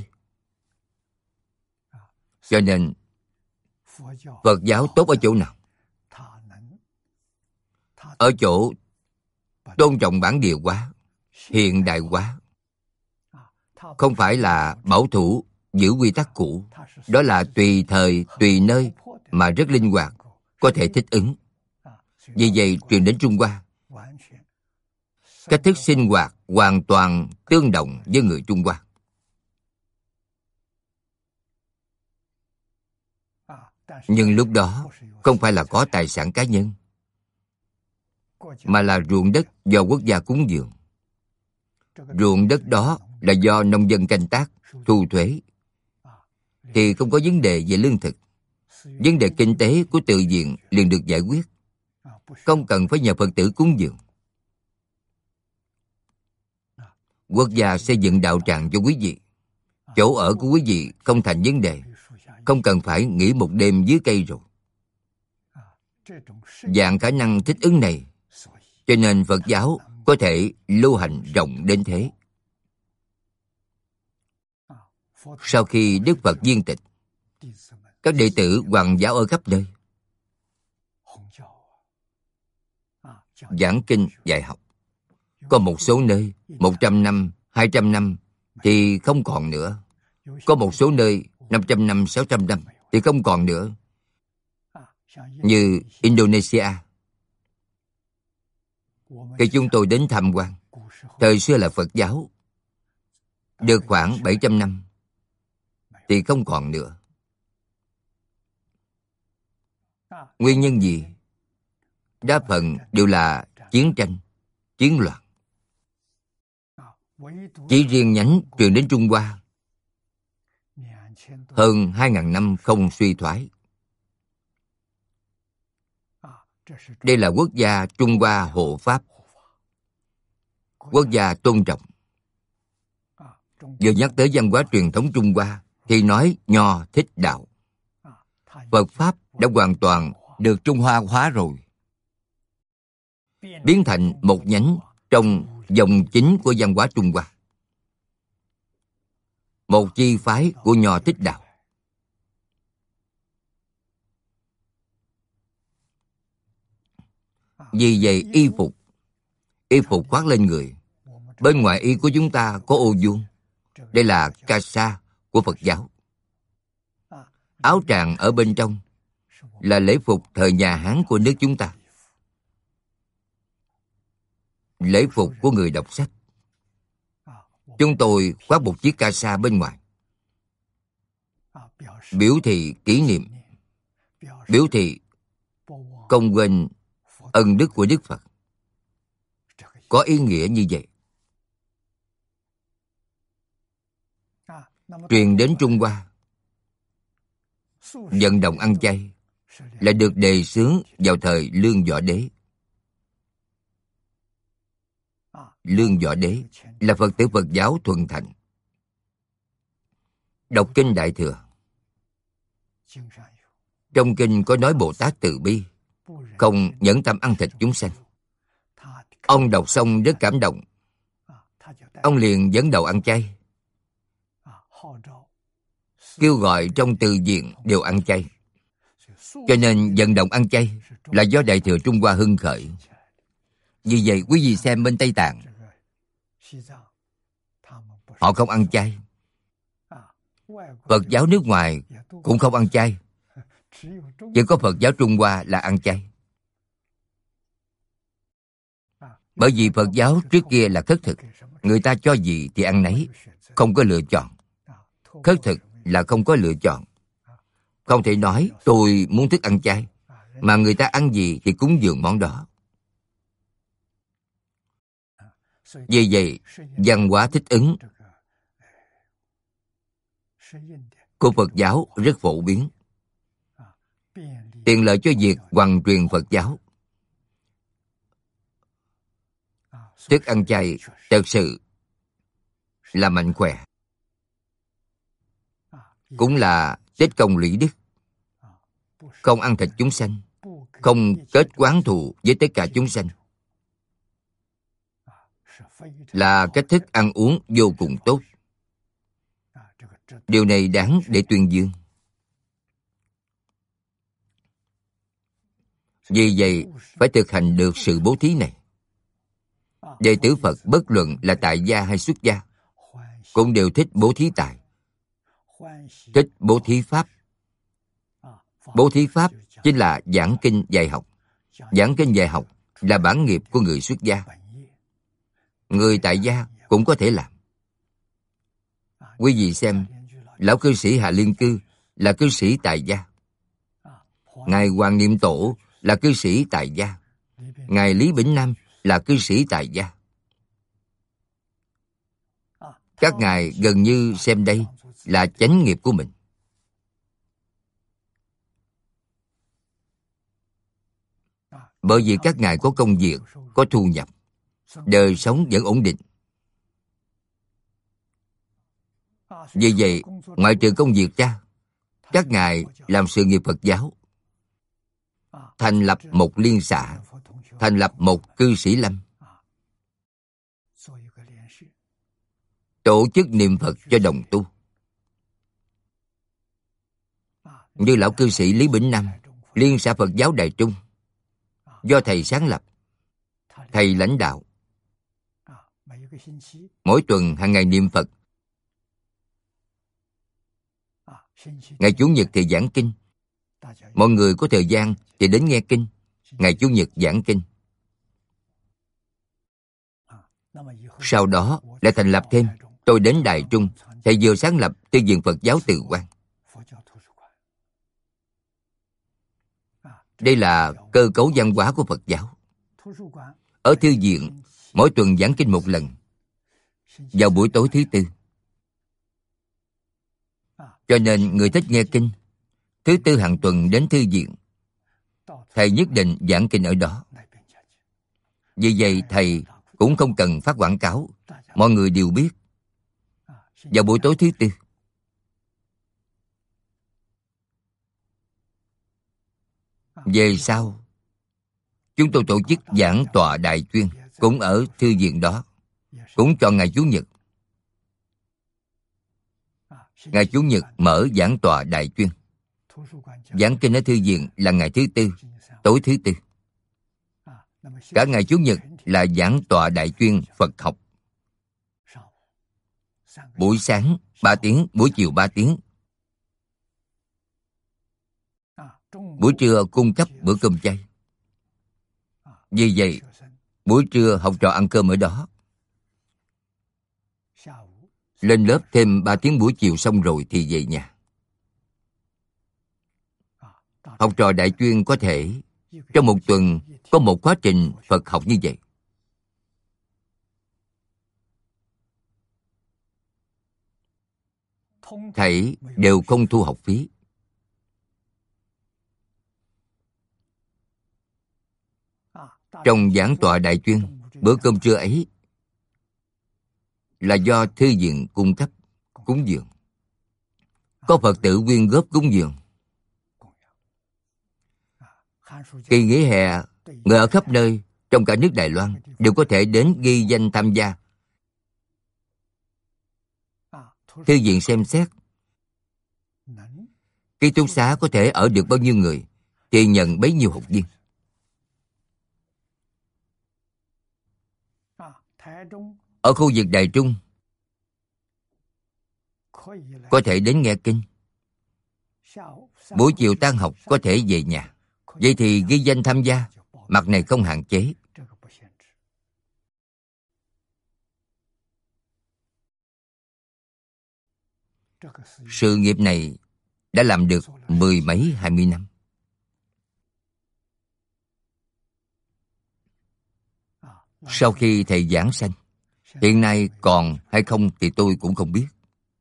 Cho nên Phật giáo tốt ở chỗ nào? Ở chỗ tôn trọng bản địa hóa, hiện đại hóa. Không phải là bảo thủ giữ quy tắc cũ. Đó là tùy thời, tùy nơi mà rất linh hoạt, có thể thích ứng. Vì vậy truyền đến Trung Hoa, cách thức sinh hoạt hoàn toàn tương đồng với người Trung Hoa. Nhưng lúc đó không phải là có tài sản cá nhân, mà là ruộng đất do quốc gia cúng dường. Ruộng đất đó là do nông dân canh tác, thu thuế, thì không có vấn đề về lương thực. Vấn đề kinh tế của tự viện liền được giải quyết, không cần phải nhờ Phật tử cúng dường. Quốc gia xây dựng đạo tràng cho quý vị, chỗ ở của quý vị không thành vấn đề, không cần phải nghỉ một đêm dưới cây rồi. Dạng khả năng thích ứng này, cho nên Phật giáo có thể lưu hành rộng đến thế. Sau khi Đức Phật viên tịch, các đệ tử hoằng giáo ở khắp nơi, giảng kinh dạy học. Có một số nơi một trăm năm, hai trăm năm thì không còn nữa. Có một số nơi năm trăm năm, sáu trăm năm thì không còn nữa. Như Indonesia, khi chúng tôi đến tham quan, thời xưa là Phật giáo, được khoảng bảy trăm năm thì không còn nữa. Nguyên nhân gì? Đa phần đều là chiến tranh, chiến loạn. Chỉ riêng nhánh truyền đến Trung Hoa, hơn hai ngàn năm không suy thoái. Đây là quốc gia Trung Hoa hộ Pháp, quốc gia tôn trọng. Vừa nhắc tới văn hóa truyền thống Trung Hoa thì nói Nho thích đạo. Phật Pháp đã hoàn toàn được Trung Hoa hóa rồi, biến thành một nhánh trong dòng chính của văn hóa Trung Hoa, một chi phái của Nho thích đạo. Vì vậy y phục, y phục khoác lên người, bên ngoài y của chúng ta có ô vuông, đây là Kasa của Phật giáo. Áo tràng ở bên trong là lễ phục thời nhà Hán của nước chúng ta, lễ phục của người đọc sách. Chúng tôi khoác một chiếc Kasa bên ngoài, biểu thị kỷ niệm, biểu thị công quên ân đức của Đức Phật. Có ý nghĩa như vậy. Truyền đến Trung Hoa, vận động ăn chay là được đề xướng vào thời Lương Võ Đế. Lương Võ Đế là Phật tử Phật giáo thuần thành. Đọc kinh Đại Thừa, trong kinh có nói Bồ Tát từ bi, không nhẫn tâm ăn thịt chúng sanh. Ông đọc xong rất cảm động, ông liền dẫn đầu ăn chay, kêu gọi trong từ viện đều ăn chay. Cho nên vận động ăn chay là do Đại Thừa Trung Hoa hưng khởi. Vì vậy quý vị xem bên Tây Tạng, họ không ăn chay. Phật giáo nước ngoài cũng không ăn chay, chỉ có Phật giáo Trung Hoa là ăn chay. Bởi vì Phật giáo trước kia là khất thực, người ta cho gì thì ăn nấy, không có lựa chọn. Khất thực là không có lựa chọn. Không thể nói tôi muốn thức ăn chay, mà người ta ăn gì thì cúng dường món đó. Vì vậy, văn hóa thích ứng của Phật giáo rất phổ biến, tiện lợi cho việc hoằng truyền Phật giáo. Thức ăn chay thật sự là mạnh khỏe, cũng là tích công lũy đức. Không ăn thịt chúng sanh, không kết oán thù với tất cả chúng sanh, là cách thức ăn uống vô cùng tốt. Điều này đáng để tuyên dương. Vì vậy, phải thực hành được sự bố thí này. Đệ tử Phật bất luận là tại gia hay xuất gia, cũng đều thích bố thí tài, thích bố thí pháp. Bố thí pháp chính là giảng kinh dạy học. Giảng kinh dạy học là bản nghiệp của người xuất gia. Người tại gia cũng có thể làm. Quý vị xem, lão cư sĩ Hà Liên Cư là cư sĩ tại gia, ngài Hoàng Niệm Tổ là cư sĩ tại gia. Ngài Lý Bỉnh Nam là cư sĩ tại gia. Các ngài gần như xem đây là chánh nghiệp của mình. Bởi vì các ngài có công việc, có thu nhập, đời sống vẫn ổn định. Vì vậy, ngoại trừ công việc cha, các ngài làm sự nghiệp Phật giáo, thành lập một liên xã, thành lập một cư sĩ lâm, tổ chức niệm Phật cho đồng tu. Như lão cư sĩ Lý Bỉnh Nam, Liên xã Phật giáo Đài Trung, do thầy sáng lập, thầy lãnh đạo. Mỗi tuần hàng ngày niệm Phật. Ngày Chủ nhật thì giảng kinh. Mọi người có thời gian thì đến nghe kinh. Ngày Chủ nhật giảng kinh. Sau đó lại thành lập thêm. Tôi đến Đài Trung, thầy vừa sáng lập Thư viện Phật giáo Từ Quan. Đây là cơ cấu văn hóa của Phật giáo. Ở thư viện, mỗi tuần giảng kinh một lần, vào buổi tối thứ tư. Cho nên người thích nghe kinh, thứ tư hàng tuần đến thư viện, thầy nhất định giảng kinh ở đó. Vì vậy thầy cũng không cần phát quảng cáo, mọi người đều biết. Vào buổi tối thứ tư. Về sau, chúng tôi tổ chức giảng tọa đại chuyên, cũng ở thư viện đó, cũng chọn ngày Chủ nhật. Ngày Chủ nhật mở giảng tọa đại chuyên. Giảng kinh ở thư viện là ngày thứ tư, tối thứ tư. Cả ngày Chủ nhật là giảng tọa đại chuyên Phật học. Buổi sáng ba tiếng, buổi chiều ba tiếng. Buổi trưa cung cấp bữa cơm chay. Vì vậy, buổi trưa học trò ăn cơm ở đó. Lên lớp thêm ba tiếng buổi chiều xong rồi thì về nhà. Học trò đại chuyên có thể trong một tuần có một quá trình Phật học như vậy. Thảy đều không thu học phí. Trong giảng tọa đại chuyên, bữa cơm trưa ấy là do thư viện cung cấp, cúng dường. Có Phật tử quyên góp cúng dường. Kỳ nghỉ hè, người ở khắp nơi trong cả nước Đài Loan đều có thể đến ghi danh tham gia. Thư viện xem xét ký túc xá có thể ở được bao nhiêu người thì nhận bấy nhiêu học viên. Ở khu vực Đài Trung có thể đến nghe kinh. Buổi chiều tan học có thể về nhà. Vậy thì ghi danh tham gia, mặt này không hạn chế. Sự nghiệp này đã làm được mười mấy hai mươi năm. Sau khi thầy giảng sanh, hiện nay còn hay không thì tôi cũng không biết.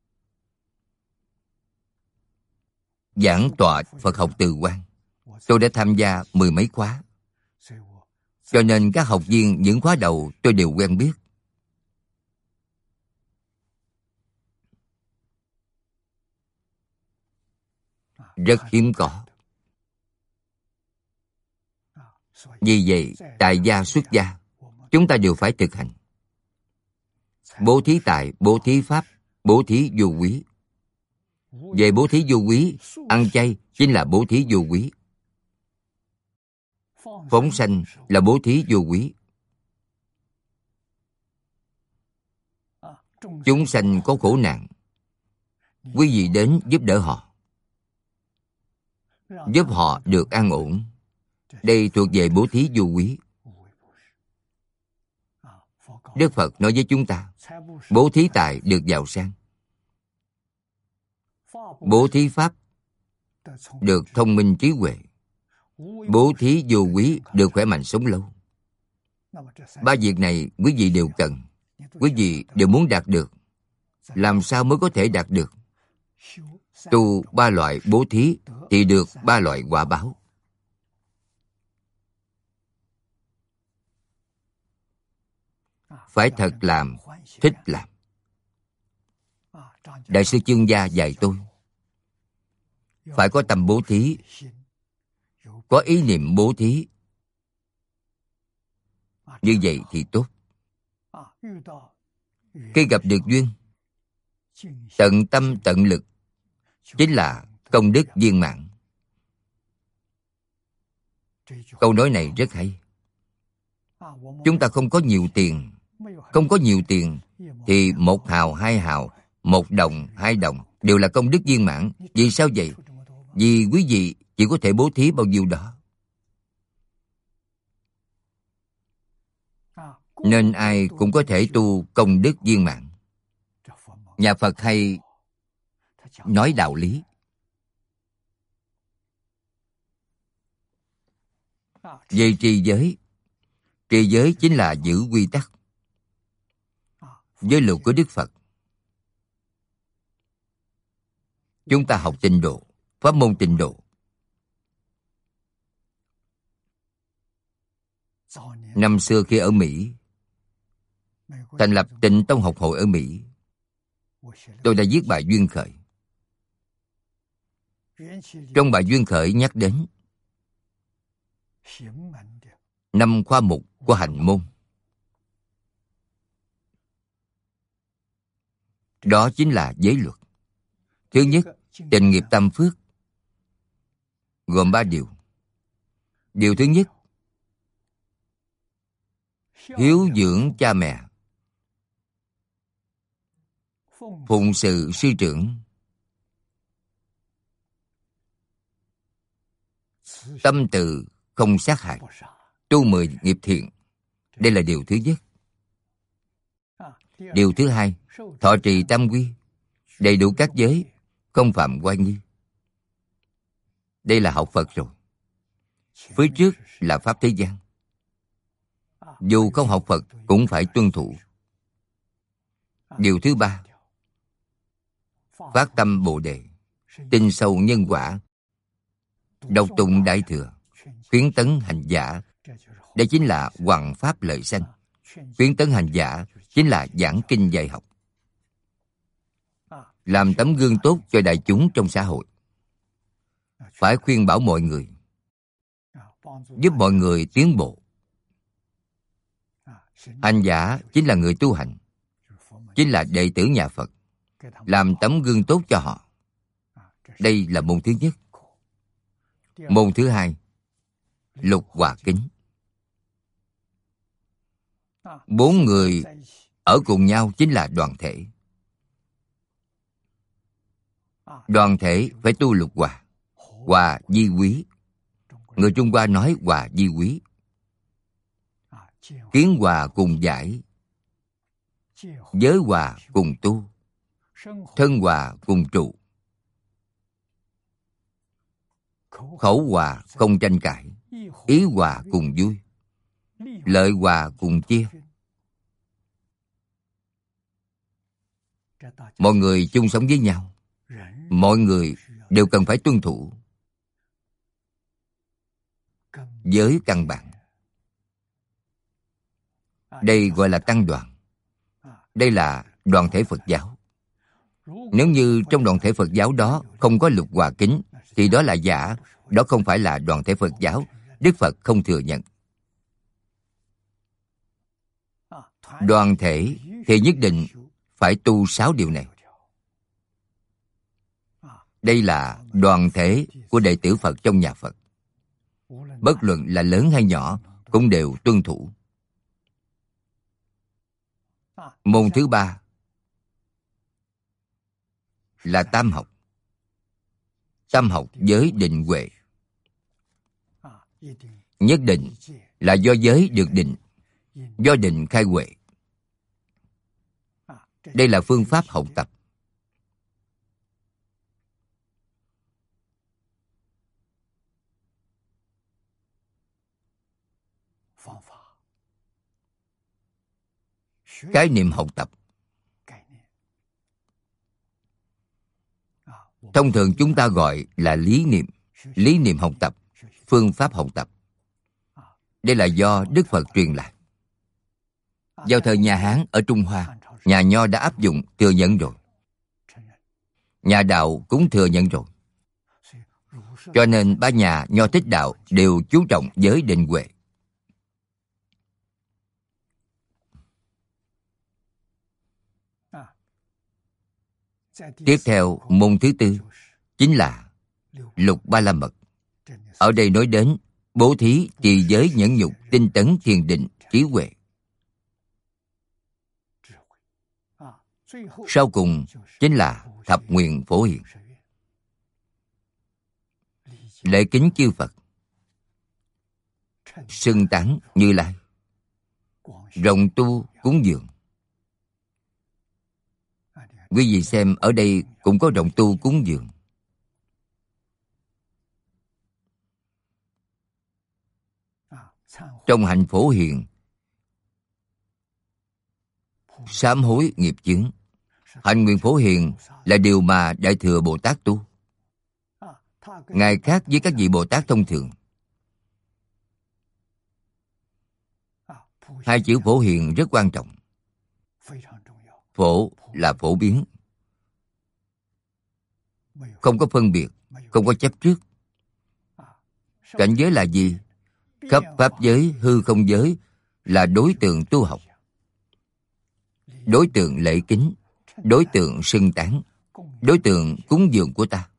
Giảng tọa Phật học Từ Quan, tôi đã tham gia mười mấy khóa. Cho nên các học viên những khóa đầu tôi đều quen biết. Rất hiếm có. Vì vậy, tại gia xuất gia, chúng ta đều phải thực hành. Bố thí tài, bố thí pháp, bố thí vô quý. Về bố thí vô quý, ăn chay chính là bố thí vô quý. Phóng sanh là bố thí vô quý. Chúng sanh có khổ nạn, quý vị đến giúp đỡ họ, giúp họ được an ổn. Đây thuộc về bố thí vô quý. Đức Phật nói với chúng ta, bố thí tài được giàu sang, bố thí pháp được thông minh trí huệ, bố thí vô quý được khỏe mạnh sống lâu. Ba việc này quý vị đều cần, quý vị đều muốn đạt được. Làm sao mới có thể đạt được? Tu ba loại bố thí thì được ba loại quả báo. Phải thật làm, thích làm. Đại sư Chương Gia dạy tôi, phải có tâm bố thí, có ý niệm bố thí. Như vậy thì tốt. Khi gặp được duyên, tận tâm tận lực chính là công đức viên mãn. Câu nói này rất hay. Chúng ta không có nhiều tiền, không có nhiều tiền thì một hào, hai hào, một đồng, hai đồng đều là công đức viên mãn. Vì sao vậy? Vì quý vị chỉ có thể bố thí bao nhiêu đó. Nên ai cũng có thể tu công đức viên mãn. Nhà Phật hay nói đạo lý. Về trì giới, trì giới chính là giữ quy tắc. Giới luật của Đức Phật. Chúng ta học tịnh độ, pháp môn tịnh độ. Năm xưa khi ở Mỹ, thành lập Tịnh Tông học hội ở Mỹ, tôi đã viết bài duyên khởi. Trong bài duyên khởi nhắc đến năm khoa mục của hành môn. Đó chính là giới luật. Thứ nhất, tịnh nghiệp tam phước, gồm ba điều. Điều thứ nhất, hiếu dưỡng cha mẹ, phụng sự sư trưởng, tâm từ không sát hại, tu mười nghiệp thiện. Đây là điều thứ nhất. Điều thứ hai, thọ trì tam quy, đầy đủ các giới, không phạm oai nghi. Đây là học Phật rồi. Phía trước là pháp thế gian. Dù không học Phật cũng phải tuân thủ. Điều thứ ba, phát tâm Bồ Đề, tin sâu nhân quả, đọc tụng Đại Thừa, khuyến tấn hành giả. Đây chính là hoằng pháp lợi sanh. Khuyến tấn hành giả chính là giảng kinh dạy học, làm tấm gương tốt cho đại chúng trong xã hội. Phải khuyên bảo mọi người, giúp mọi người tiến bộ. Hành giả chính là người tu hành, chính là đệ tử nhà Phật, làm tấm gương tốt cho họ. Đây là môn thứ nhất. Môn thứ hai, lục hòa kính. Bốn người ở cùng nhau chính là đoàn thể. Đoàn thể phải tu lục hòa. Hòa vi quý. Người Trung Hoa nói hòa vi quý. Kiến hòa cùng giải, giới hòa cùng tu, thân hòa cùng trụ, khẩu hòa không tranh cãi, ý hòa cùng vui, lợi hòa cùng chia. Mọi người chung sống với nhau, mọi người đều cần phải tuân thủ giới căn bản. Đây gọi là tăng đoàn. Đây là đoàn thể Phật giáo. Nếu như trong đoàn thể Phật giáo đó không có lục hòa kính thì đó là giả, đó không phải là đoàn thể Phật giáo. Đức Phật không thừa nhận. Đoàn thể thì nhất định phải tu sáu điều này. Đây là đoàn thể của đệ tử Phật trong nhà Phật. Bất luận là lớn hay nhỏ cũng đều tuân thủ. Môn thứ ba là tam học. Tam học giới định huệ. Nhất định là do giới được định, do định khai huệ. Đây là phương pháp học tập. khái niệm học tập. Thông thường chúng ta gọi là lý niệm, lý niệm học tập, phương pháp học tập. Đây là do Đức Phật truyền lại. Vào thời nhà Hán ở Trung Hoa, nhà Nho đã áp dụng, thừa nhận rồi. Nhà Đạo cũng thừa nhận rồi. Cho nên ba nhà Nho Thích Đạo đều chú trọng giới định huệ. Tiếp theo, môn thứ tư chính là Lục Ba La Mật. Ở đây nói đến bố thí, trì giới, nhẫn nhục, tinh tấn, thiền định, trí huệ. Sau cùng chính là thập nguyện phổ hiền. Lễ kính chư Phật, xưng tán Như Lai, rộng tu cúng dường. Quý vị xem ở đây cũng có rộng tu cúng dường. Trong hạnh phổ hiền, sám hối nghiệp chướng. Hạnh nguyện phổ hiền là điều mà Đại Thừa Bồ Tát tu. Ngài khác với các vị Bồ Tát thông thường. Hai chữ phổ hiền rất quan trọng. Phổ là phổ biến, không có phân biệt, không có chấp trước. Cảnh giới là gì? Khắp pháp giới, hư không giới là đối tượng tu học, đối tượng lễ kính, đối tượng xưng tán, đối tượng cúng dường của ta.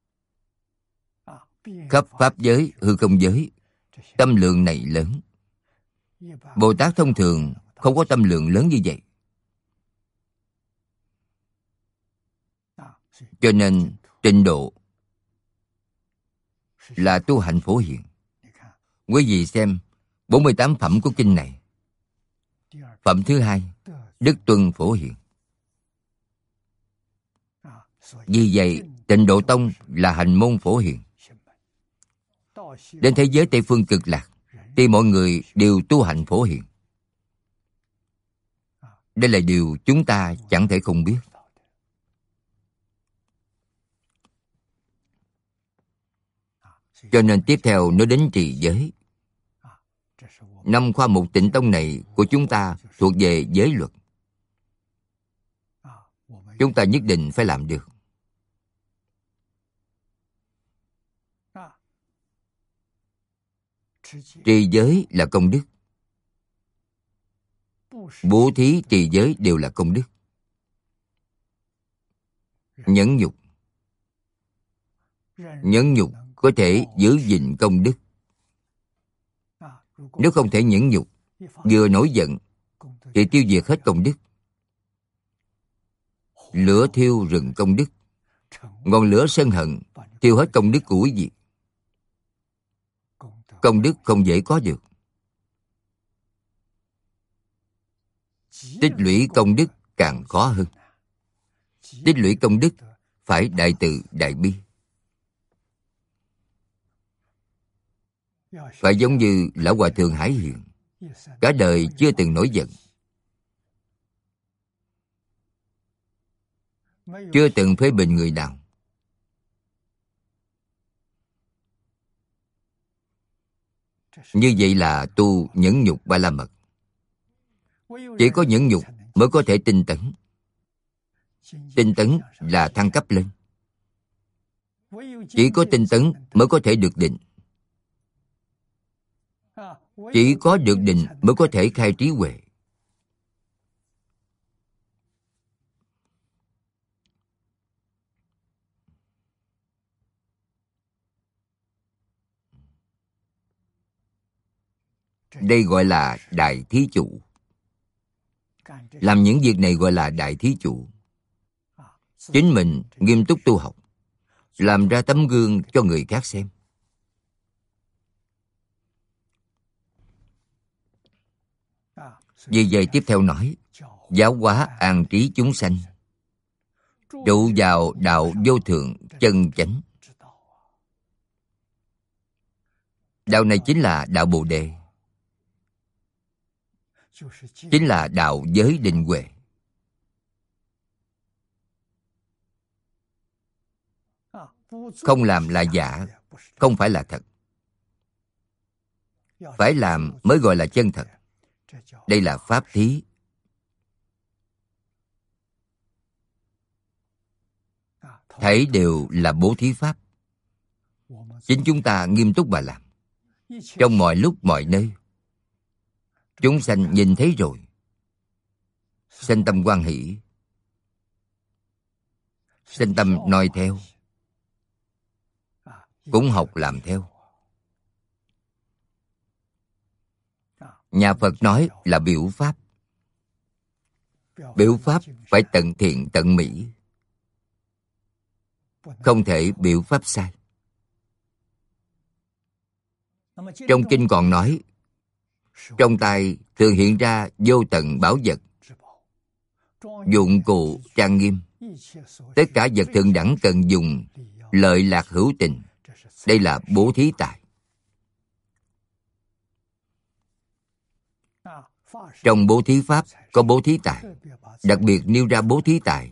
Khắp pháp giới, hư không giới, tâm lượng này lớn. Bồ Tát thông thường không có tâm lượng lớn như vậy. Cho nên trình độ là tu hạnh phổ hiền. Quý vị xem bốn mươi tám phẩm của kinh này. Phẩm thứ hai, đức tuân phổ hiền. Vì vậy, Tịnh Độ Tông là hành môn phổ hiền. Đến thế giới Tây Phương Cực Lạc thì mọi người đều tu hành phổ hiền. Đây là điều chúng ta chẳng thể không biết. Cho nên tiếp theo nói đến trì giới. Năm khoa mục Tịnh Tông này của chúng ta thuộc về giới luật. Chúng ta nhất định phải làm được. Trì giới là công đức. Bố thí, trì giới đều là công đức. Nhẫn nhục. Nhẫn nhục có thể giữ gìn công đức. Nếu không thể nhẫn nhục, vừa nổi giận thì tiêu diệt hết công đức. Lửa thiêu rừng công đức, ngọn lửa sân hận thiêu hết công đức của quý vị. Công đức không dễ có được. Tích lũy công đức càng khó hơn. Tích lũy công đức phải đại từ đại bi. Phải giống như Lão Hòa Thượng Hải Hiền, cả đời chưa từng nổi giận, chưa từng phê bình người nào. Như vậy là tu nhẫn nhục ba la mật. Chỉ có nhẫn nhục mới có thể tinh tấn. Tinh tấn là thăng cấp lên. Chỉ có tinh tấn mới có thể được định. Chỉ có được định mới có thể khai trí huệ. Đây gọi là đại thí chủ. Làm những việc này gọi là đại thí chủ. Chính mình nghiêm túc tu học, làm ra tấm gương cho người khác xem. Vì vậy tiếp theo nói, giáo hóa an trí chúng sanh, trụ vào đạo vô thượng chân chánh. Đạo này chính là đạo Bồ Đề. chính là đạo giới định huệ. Không làm là giả, không phải là thật. Phải làm mới gọi là chân thật. Đây là pháp thí. Thảy đều là bố thí pháp. Chính chúng ta nghiêm túc mà làm. Trong mọi lúc mọi nơi, chúng sanh nhìn thấy rồi, sanh tâm hoan hỷ, sanh tâm noi theo, cũng học làm theo. Nhà Phật nói là biểu pháp. Biểu pháp phải tận thiện tận mỹ, không thể biểu pháp sai. Trong kinh còn nói, trong tay thường hiện ra vô tận bảo vật, dụng cụ trang nghiêm, tất cả vật thượng đẳng cần dùng, lợi lạc hữu tình. Đây là bố thí tài. Trong bố thí pháp có bố thí tài, đặc biệt nêu ra bố thí tài,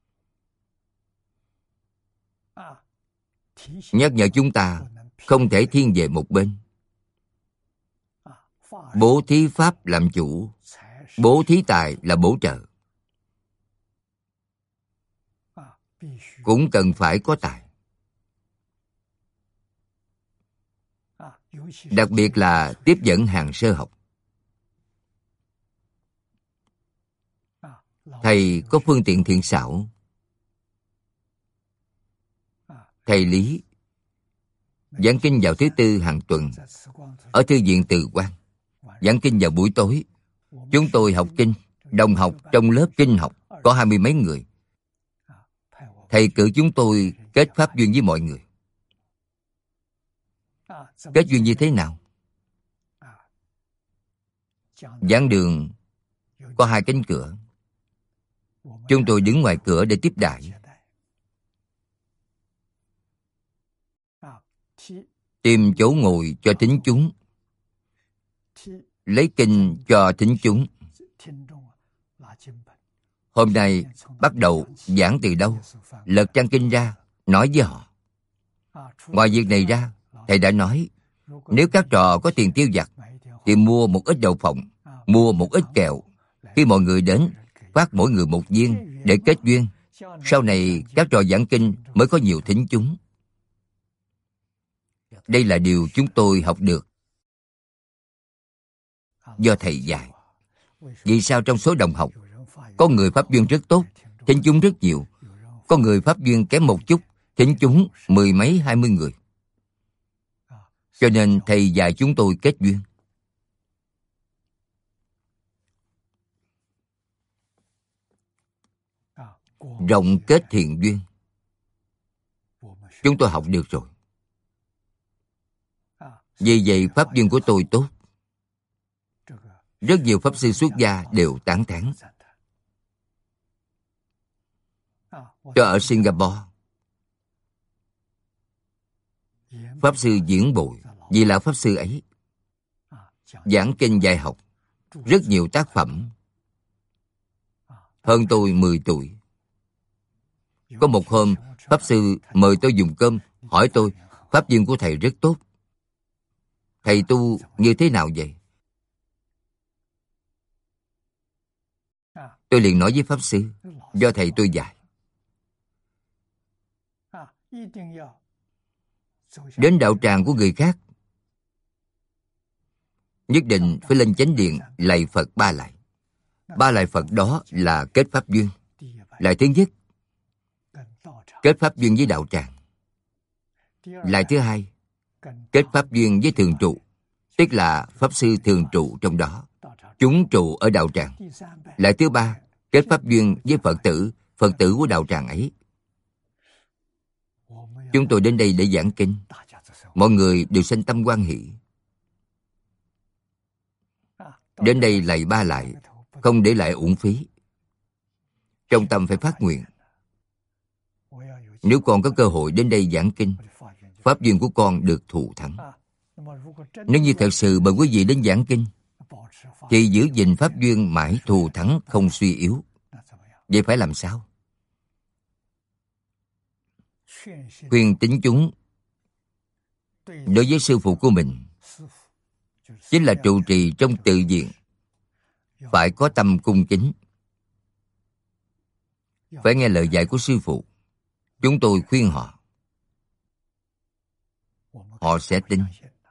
nhắc nhở chúng ta không thể thiên về một bên. Bố thí pháp làm chủ, bố thí tài là bổ trợ. Cũng cần phải có tài. Đặc biệt là tiếp dẫn hàng sơ học. Thầy có phương tiện thiện xảo. Thầy Lý giảng kinh vào thứ tư hàng tuần ở thư viện Từ Quan, giảng kinh vào buổi tối. Chúng tôi học kinh, đồng học trong lớp kinh học có hai mươi mấy người. Thầy cử chúng tôi kết pháp duyên với mọi người. Kết duyên như thế nào? Giảng đường có hai cánh cửa. Chúng tôi đứng ngoài cửa để tiếp đãi. Tìm chỗ ngồi cho thính chúng, lấy kinh cho thính chúng. Hôm nay bắt đầu giảng từ đâu? Lật trang kinh ra, nói với họ. Ngoài việc này ra, thầy đã nói, nếu các trò có tiền tiêu vặt, thì mua một ít đậu phộng, mua một ít kẹo. Khi mọi người đến, phát mỗi người một viên để kết duyên. Sau này các trò giảng kinh mới có nhiều thính chúng. Đây là điều chúng tôi học được do thầy dạy. Vì sao trong số đồng học có người pháp duyên rất tốt, thính chúng rất nhiều, có người pháp duyên kém một chút, thính chúng mười mấy hai mươi người. Cho nên thầy dạy chúng tôi kết duyên. Rộng kết thiện duyên. Chúng tôi học được rồi. Vì vậy pháp duyên của tôi tốt. Rất nhiều pháp sư xuất gia đều tán thán. Cho ở Singapore, pháp sư Diễn Bội, vì là pháp sư ấy, giảng kinh dạy học, rất nhiều tác phẩm. Hơn tôi mười tuổi. Có một hôm, pháp sư mời tôi dùng cơm, hỏi tôi, pháp duyên của thầy rất tốt. Thầy tu như thế nào vậy? Tôi liền nói với pháp sư, do thầy tôi dạy. Đến đạo tràng của người khác, nhất định phải lên chánh điện lạy Phật ba lạy. Ba lạy Phật đó là kết pháp duyên. Lạy thứ nhất, kết pháp duyên với đạo tràng. Lạy thứ hai, kết pháp duyên với thường trụ, tức là pháp sư thường trụ trong đó, chúng trụ ở đạo tràng. Lạy thứ ba, kết pháp duyên với Phật tử, Phật tử của đạo tràng ấy. Chúng tôi đến đây để giảng kinh, mọi người đều sanh tâm hoan hỷ. Đến đây lạy ba lạy, không để lại uổng phí. Trong tâm phải phát nguyện, nếu con có cơ hội đến đây giảng kinh, pháp duyên của con được thụ thắng. Nếu như thật sự mời quý vị đến giảng kinh, thì giữ gìn pháp duyên mãi thù thắng không suy yếu. Vậy phải làm sao? Khuyên tín chúng đối với sư phụ của mình chính là trụ trì trong tự viện, phải có tâm cung kính, phải nghe lời dạy của sư phụ. Chúng tôi khuyên họ, họ sẽ tin.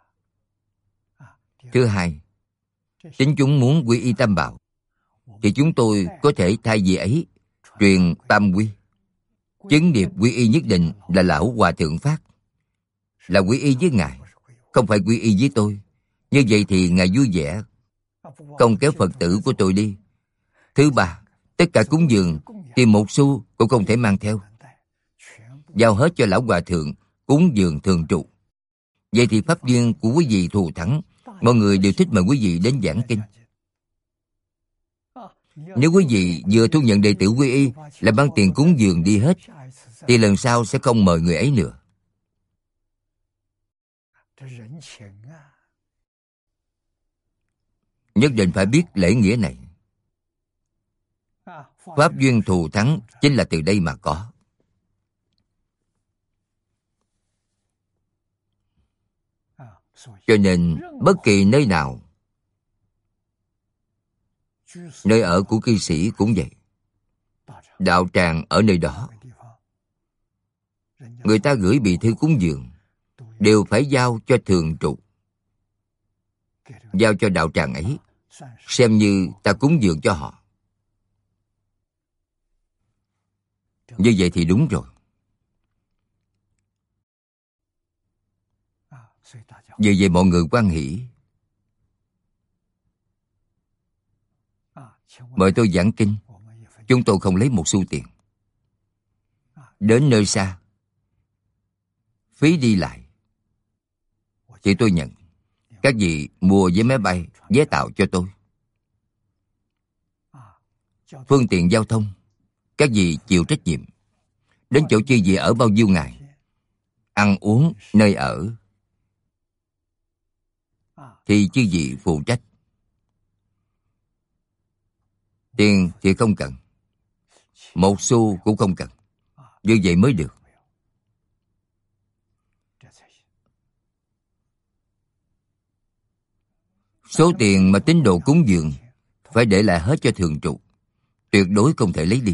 Thứ hai, tín chúng muốn quy y Tam Bảo thì chúng tôi có thể thay vì ấy truyền tam quy. Chứng điệp quy y nhất định là lão hòa thượng phát, là quy y với ngài, không phải quy y với tôi. Như vậy thì ngài vui vẻ, không kéo Phật tử của tôi đi. Thứ ba, tất cả cúng dường thì một xu cũng không thể mang theo, giao hết cho lão hòa thượng cúng dường thường trụ. Vậy thì pháp duyên của quý vị thù thắng, mọi người đều thích mời quý vị đến giảng kinh. Nếu quý vị vừa thu nhận đệ tử quy y là mang tiền cúng dường đi hết, thì lần sau sẽ không mời người ấy nữa. Nhất định phải biết lễ nghĩa này. Pháp duyên thù thắng chính là từ đây mà có. Cho nên bất kỳ nơi nào, nơi ở của cư sĩ cũng vậy, đạo tràng ở nơi đó, người ta gửi bì thư cúng dường đều phải giao cho thường trụ, giao cho đạo tràng ấy, xem như ta cúng dường cho họ. Như vậy thì đúng rồi. Vì vậy mọi người hoan hỷ mời tôi giảng kinh, chúng tôi không lấy một xu tiền. Đến nơi xa, phí đi lại thì tôi nhận. Các vị mua vé máy bay, vé tàu cho tôi. Phương tiện giao thông, các vị chịu trách nhiệm. Đến chỗ chư vị ở bao nhiêu ngày, ăn uống, nơi ở thì chư vị phụ trách. Tiền thì không cần, một xu cũng không cần. Như vậy mới được. Số tiền mà tín đồ cúng dường phải để lại hết cho thường trụ, tuyệt đối không thể lấy đi.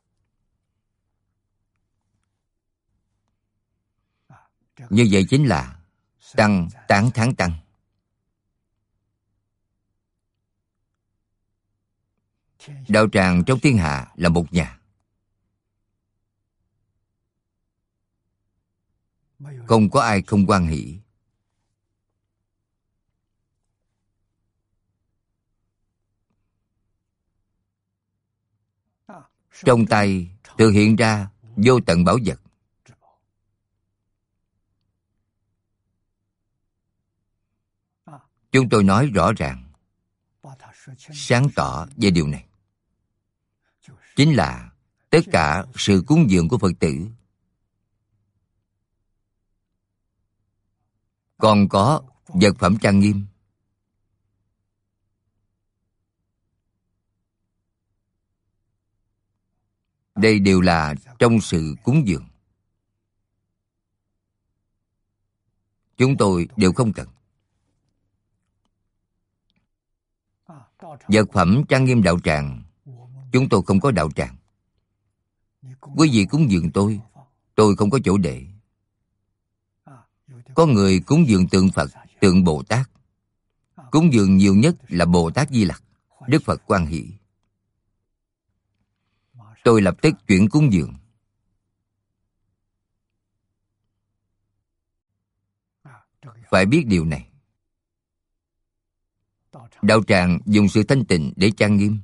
Như vậy chính là tăng tán thán tăng. Đạo tràng trong thiên hạ là một nhà, không có ai không hoan hỷ. Trong tay tự hiện ra vô tận bảo vật. Chúng tôi nói rõ ràng, sáng tỏ về điều này. Chính là tất cả sự cúng dường của Phật tử, còn có vật phẩm trang nghiêm, đây đều là trong sự cúng dường. Chúng tôi đều không cần. Vật phẩm trang nghiêm đạo tràng, chúng tôi không có đạo tràng. Quý vị cúng dường tôi, tôi không có chỗ để. Có người cúng dường tượng Phật, tượng Bồ Tát. Cúng dường nhiều nhất là Bồ Tát Di Lặc, Đức Phật Quan Hỷ. Tôi lập tức chuyển cúng dường. Phải biết điều này. Đạo tràng dùng sự thanh tịnh để trang nghiêm.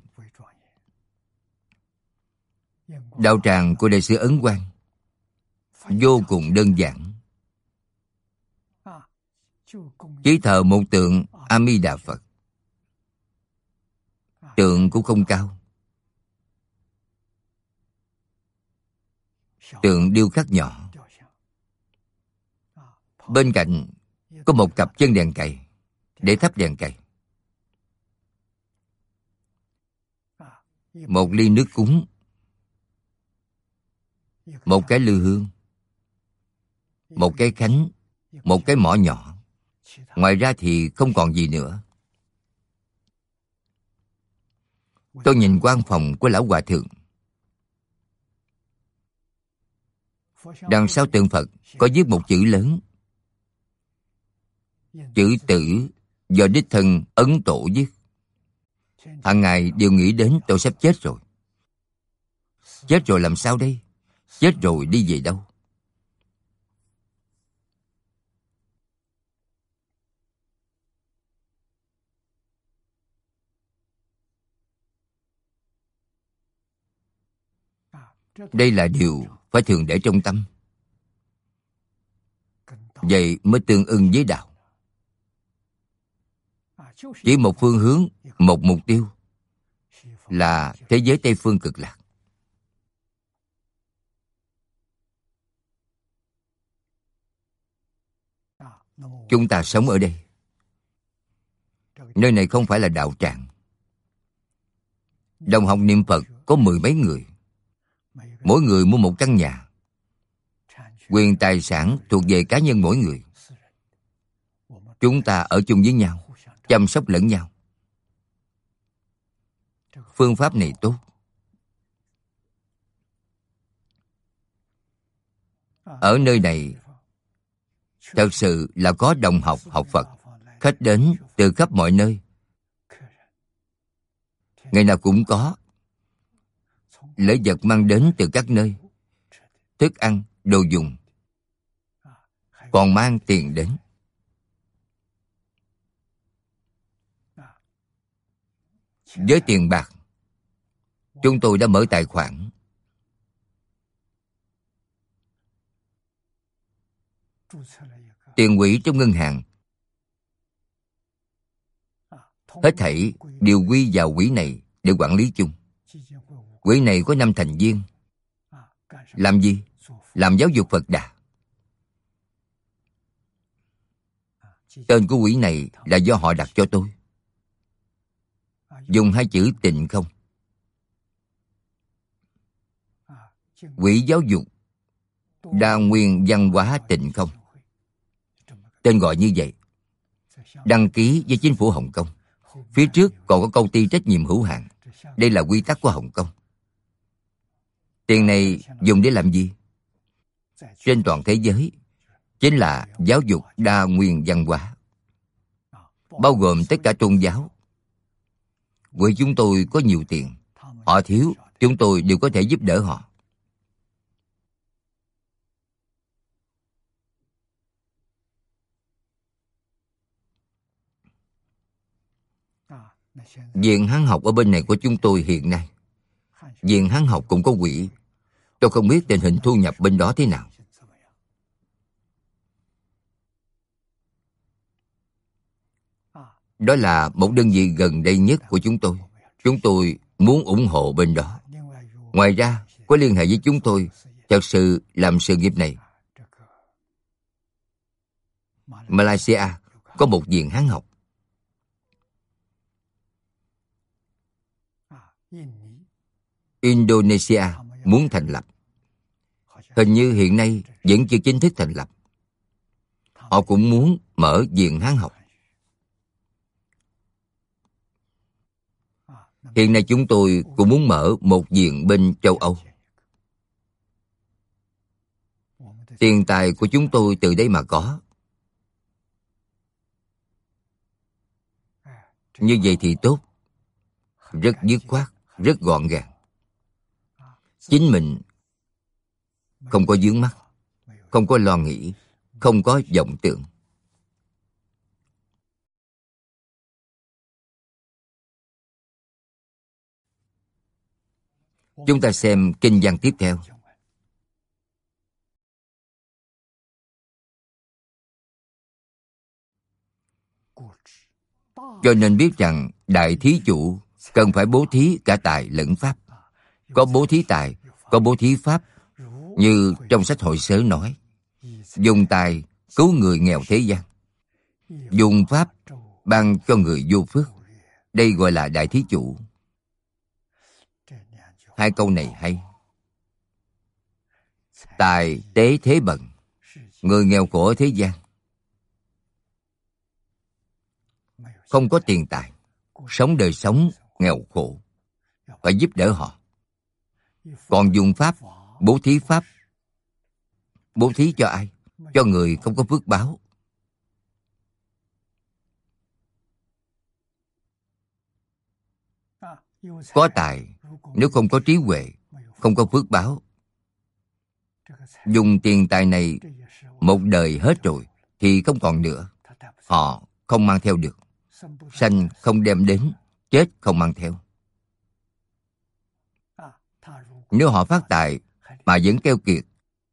Đạo tràng của Đại sư Ấn Quang vô cùng đơn giản. Chỉ thờ một tượng A Di Đà Phật. Tượng cũng không cao. Tượng điêu khắc nhỏ. Bên cạnh có một cặp chân đèn cày để thắp đèn cày. một ly nước cúng, một cái lư hương, một cái khánh, một cái mõ nhỏ. Ngoài ra thì không còn gì nữa. Tôi nhìn quan phòng của lão hòa thượng. Đằng sau tượng Phật có viết một chữ lớn. Chữ tử do đích thân Ấn Tổ viết. Hàng ngày đều nghĩ đến tôi sắp chết rồi. Chết rồi làm sao đây? Chết rồi đi về đâu? Đây là điều phải thường để trong tâm. Vậy mới tương ưng với đạo. Chỉ một phương hướng, một mục tiêu là thế giới Tây Phương Cực Lạc. Chúng ta sống ở đây. Nơi này không phải là đạo tràng. Đồng học niệm Phật có mười mấy người. Mỗi người mua một căn nhà. Quyền tài sản thuộc về cá nhân mỗi người. Chúng ta ở chung với nhau, chăm sóc lẫn nhau. Phương pháp này tốt. Ở nơi này thật sự là có đồng học học Phật. Khách đến từ khắp mọi nơi. Ngày nào cũng có. Lễ vật mang đến từ các nơi. Thức ăn, đồ dùng. Còn mang tiền đến. Với tiền bạc, chúng tôi đã mở tài khoản. Tiền quỹ trong ngân hàng hết thảy đều quy vào quỹ này để quản lý chung. Quỹ này có năm thành viên. Làm gì? Làm giáo dục Phật Đà. Tên của quỹ này là do họ đặt cho tôi. Dùng hai chữ Tịnh Không. Quỹ giáo dục Đa Nguyên Văn Hóa Tịnh Không. Tên gọi như vậy. Đăng ký với chính phủ Hồng Kông. Phía trước còn có công ty trách nhiệm hữu hạn. Đây là quy tắc của Hồng Kông. Tiền này dùng để làm gì? Trên toàn thế giới chính là giáo dục đa nguyên văn hóa, bao gồm tất cả tôn giáo. Quỹ chúng tôi có nhiều tiền, họ thiếu, chúng tôi đều có thể giúp đỡ họ. Viện Hán học ở bên này của chúng tôi hiện nay, Viện Hán học cũng có quỹ. Tôi không biết tình hình thu nhập bên đó thế nào. Đó là một đơn vị gần đây nhất của chúng tôi. Chúng tôi muốn ủng hộ bên đó. Ngoài ra, có liên hệ với chúng tôi, thật sự làm sự nghiệp này. Malaysia có một viện Hán học. Indonesia muốn thành lập. Hình như hiện nay vẫn chưa chính thức thành lập. Họ cũng muốn mở viện Hán học. Hiện nay chúng tôi cũng muốn mở một viện bên châu Âu. Tiền tài của chúng tôi từ đây mà có. Như vậy thì tốt. Rất dứt khoát, rất gọn gàng. Chính mình không có vướng mắc, không có lo nghĩ, không có vọng tưởng. Chúng ta xem kinh văn tiếp theo. Cho nên biết rằng đại thí chủ cần phải bố thí cả tài lẫn pháp. Có bố thí tài, có bố thí pháp. Như trong sách Hội Sớ nói, dùng tài cứu người nghèo thế gian, dùng pháp ban cho người vô phước. Đây gọi là đại thí chủ. Hai câu này hay. Tài tế thế bần, người nghèo khổ ở thế gian, không có tiền tài, sống đời sống nghèo khổ, phải giúp đỡ họ. Còn dùng pháp bố thí pháp. Bố thí cho ai? Cho người không có phước báo. Có tài, nếu không có trí huệ, không có phước báo, dùng tiền tài này một đời hết rồi thì không còn nữa. Họ không mang theo được. Sanh không đem đến, chết không mang theo. Nếu họ phát tài mà vẫn keo kiệt,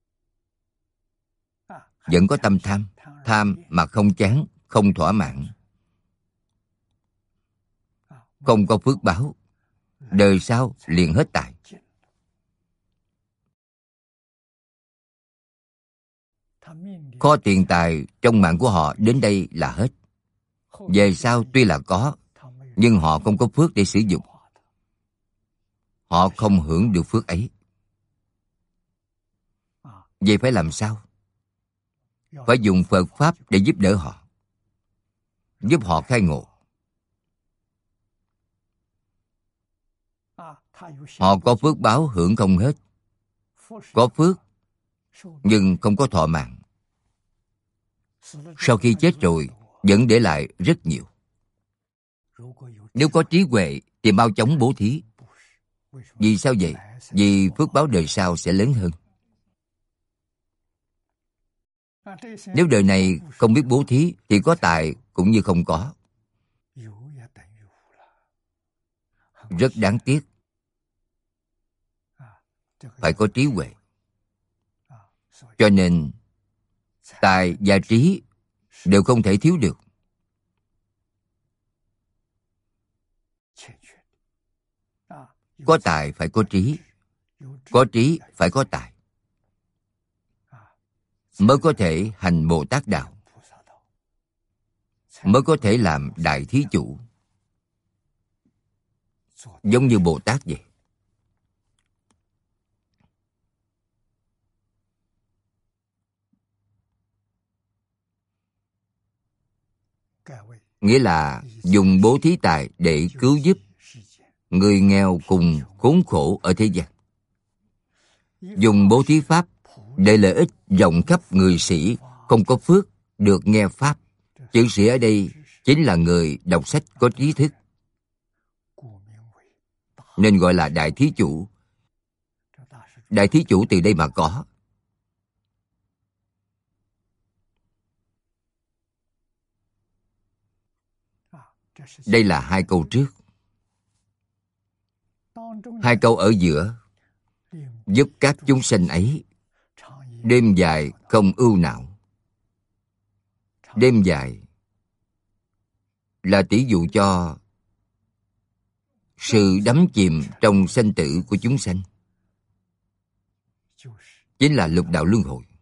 vẫn có tâm tham, tham mà không chán, không thỏa mãn, không có phước báo, đời sau liền hết tài. Kho tiền tài trong mạng của họ đến đây là hết. Về sau tuy là có, nhưng họ không có phước để sử dụng. Họ không hưởng được phước ấy. Vậy phải làm sao? Phải dùng Phật Pháp để giúp đỡ họ, giúp họ khai ngộ. Họ có phước báo hưởng không hết. Có phước, nhưng không có thọ mạng. Sau khi chết rồi, vẫn để lại rất nhiều. Nếu có trí huệ thì mau chóng bố thí. Vì sao vậy? Vì phước báo đời sau sẽ lớn hơn. Nếu đời này không biết bố thí thì có tài cũng như không có. Rất đáng tiếc. Phải có trí huệ. Cho nên tài và trí đều không thể thiếu được. Có tài phải có trí, có trí phải có tài, mới có thể hành Bồ Tát đạo, mới có thể làm đại thí chủ, giống như Bồ Tát vậy. Nghĩa là dùng bố thí tài để cứu giúp người nghèo cùng khốn khổ ở thế gian. Dùng bố thí pháp để lợi ích rộng khắp người sĩ không có phước được nghe pháp. Chữ sĩ ở đây chính là người đọc sách có trí thức, nên gọi là đại thí chủ. Đại thí chủ từ đây mà có. Đây là hai câu trước. Hai câu ở giữa giúp các chúng sanh ấy đêm dài không ưu não. Đêm dài là tỷ dụ cho sự đắm chìm trong sanh tử của chúng sanh, chính là lục đạo luân hồi.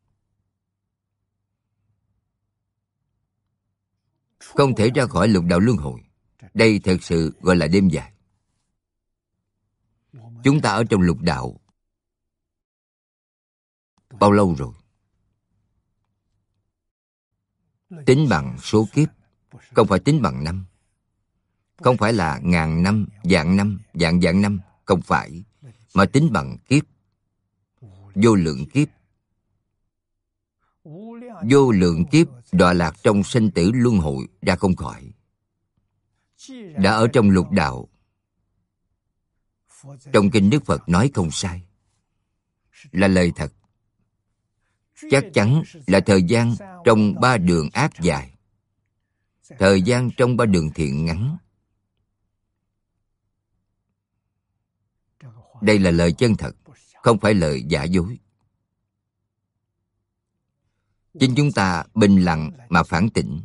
Không thể ra khỏi lục đạo luân hồi. Đây thật sự gọi là đêm dài. Chúng ta ở trong lục đạo bao lâu rồi? Tính bằng số kiếp, không phải tính bằng năm. Không phải là ngàn năm, vạn năm, vạn vạn năm, không phải, mà tính bằng kiếp. Vô lượng kiếp. Vô lượng kiếp đọa lạc trong sinh tử luân hồi ra không khỏi. Đã ở trong lục đạo, trong kinh Đức Phật nói không sai, là lời thật. Chắc chắn là thời gian trong ba đường ác dài, thời gian trong ba đường thiện ngắn. Đây là lời chân thật, không phải lời giả dối. Chính chúng ta bình lặng mà phản tỉnh,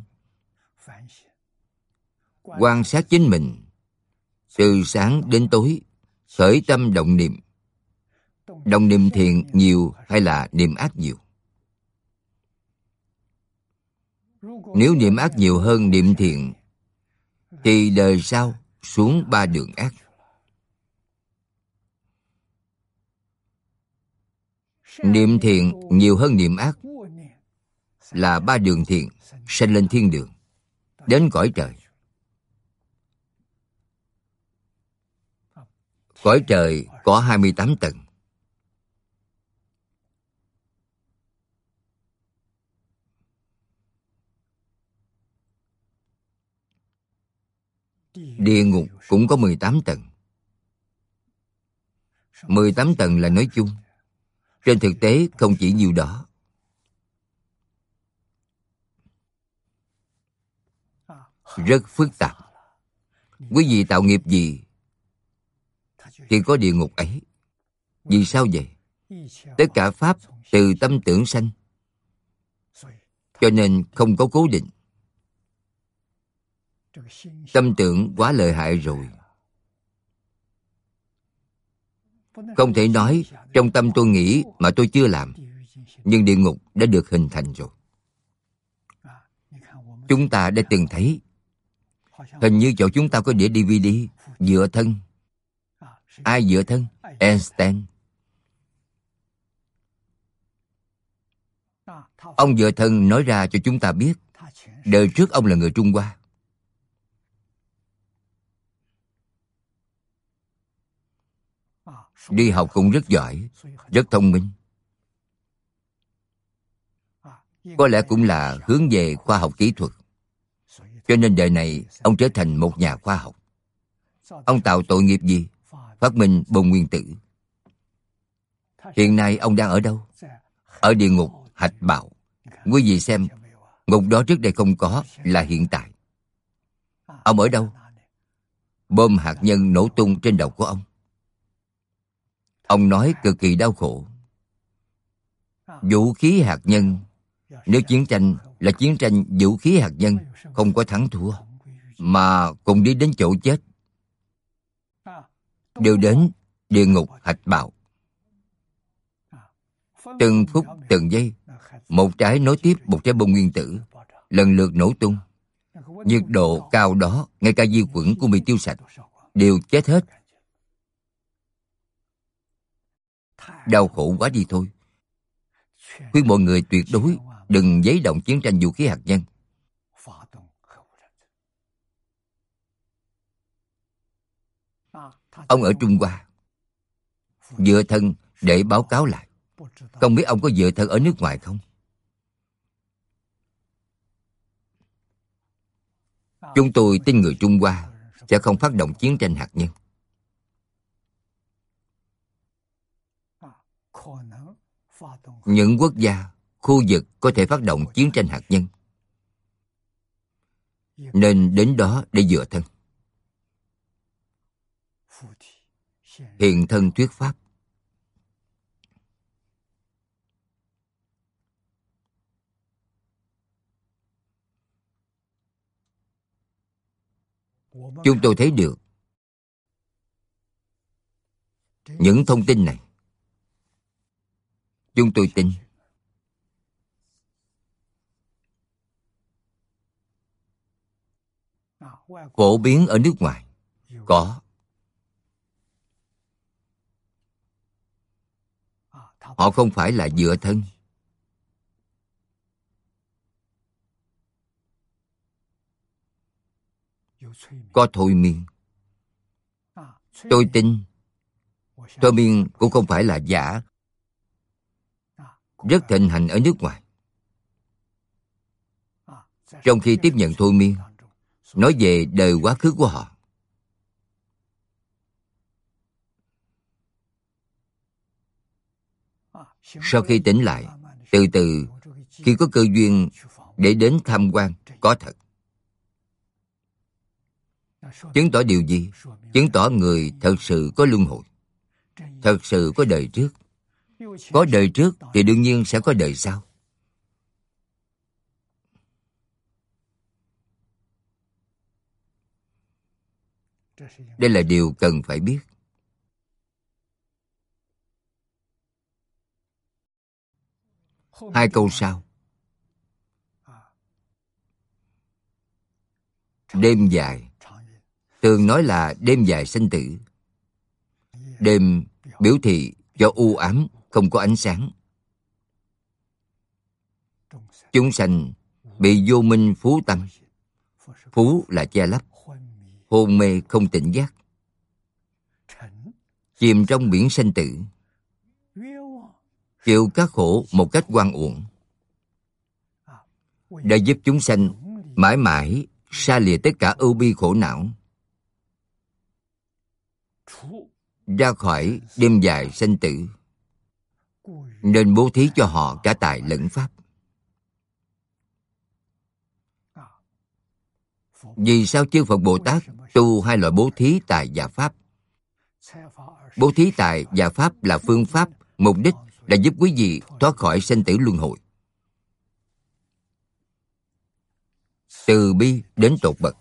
quan sát chính mình, từ sáng đến tối, khởi tâm động niệm. Động niệm thiện nhiều hay là niệm ác nhiều? Nếu niệm ác nhiều hơn niệm thiện, thì đời sau xuống ba đường ác. Niệm thiện nhiều hơn niệm ác là ba đường thiện, sanh lên thiên đường, đến cõi trời. Cõi trời có hai mươi tám tầng. Địa ngục cũng có mười tám tầng. mười tám tầng là nói chung. Trên thực tế không chỉ nhiều đó. Rất phức tạp. Quý vị tạo nghiệp gì thì có địa ngục ấy. Vì sao vậy? Tất cả pháp từ tâm tưởng sanh, cho nên không có cố định. Tâm tưởng quá lợi hại rồi. Không thể nói trong tâm tôi nghĩ mà tôi chưa làm, nhưng địa ngục đã được hình thành rồi. Chúng ta đã từng thấy, hình như chỗ chúng ta có đĩa đê vê đê dựa thân. Ai dựa thân? Einstein. Ông dựa thân nói ra cho chúng ta biết, đời trước ông là người Trung Hoa. Đi học cũng rất giỏi, rất thông minh. Có lẽ cũng là hướng về khoa học kỹ thuật. Cho nên đời này ông trở thành một nhà khoa học. Ông tạo tội nghiệp gì? Phát minh bom nguyên tử. Hiện nay ông đang ở đâu? Ở địa ngục Hạch Bào. Quý vị xem, ngục đó trước đây không có, là hiện tại. Ông ở đâu? Bom hạt nhân nổ tung trên đầu của ông. Ông nói cực kỳ đau khổ. Vũ khí hạt nhân, nếu chiến tranh là chiến tranh vũ khí hạt nhân, không có thắng thua, mà cùng đi đến chỗ chết, đều đến địa ngục Hạch Bào. Từng phút từng giây, một trái nối tiếp một trái bom nguyên tử, lần lượt nổ tung. Nhiệt độ cao đó, ngay cả vi khuẩn cũng bị tiêu sạch, đều chết hết. Đau khổ quá đi thôi. Khuyên mọi người tuyệt đối đừng giấy động chiến tranh vũ khí hạt nhân. Ông ở Trung Hoa, dựa thân để báo cáo lại. Không biết ông có dựa thân ở nước ngoài không? Chúng tôi tin người Trung Hoa sẽ không phát động chiến tranh hạt nhân. Những quốc gia, khu vực có thể phát động chiến tranh hạt nhân, nên đến đó để dựa thân. Hiện thân thuyết pháp. Chúng tôi thấy được những thông tin này. Chúng tôi tin phổ biến ở nước ngoài có. Họ không phải là dựa thân. Có thôi miên. Tôi tin thôi miên cũng không phải là giả. Rất thịnh hành ở nước ngoài. Trong khi tiếp nhận thôi miên, nói về đời quá khứ của họ, sau khi tỉnh lại, từ từ khi có cơ duyên để đến tham quan, có thật. Chứng tỏ điều gì? Chứng tỏ người thật sự có luân hồi, thật sự có đời trước. Có đời trước thì đương nhiên sẽ có đời sau. Đây là điều cần phải biết. Hai câu sau. Đêm dài, thường nói là đêm dài sinh tử. Đêm biểu thị cho u ám, không có ánh sáng, chúng sanh bị vô minh phú tâm. Phú là che lấp, hôn mê không tỉnh giác, chìm trong biển sanh tử, chịu các khổ một cách oan uổng, đã giúp chúng sanh mãi mãi xa lìa tất cả ưu bi khổ não, ra khỏi đêm dài sanh tử, nên bố thí cho họ cả tài lẫn pháp. Vì sao chư Phật Bồ Tát tu hai loại bố thí tài và pháp? Bố thí tài và pháp là phương pháp, mục đích là giúp quý vị thoát khỏi sanh tử luân hồi, từ bi đến tột bậc.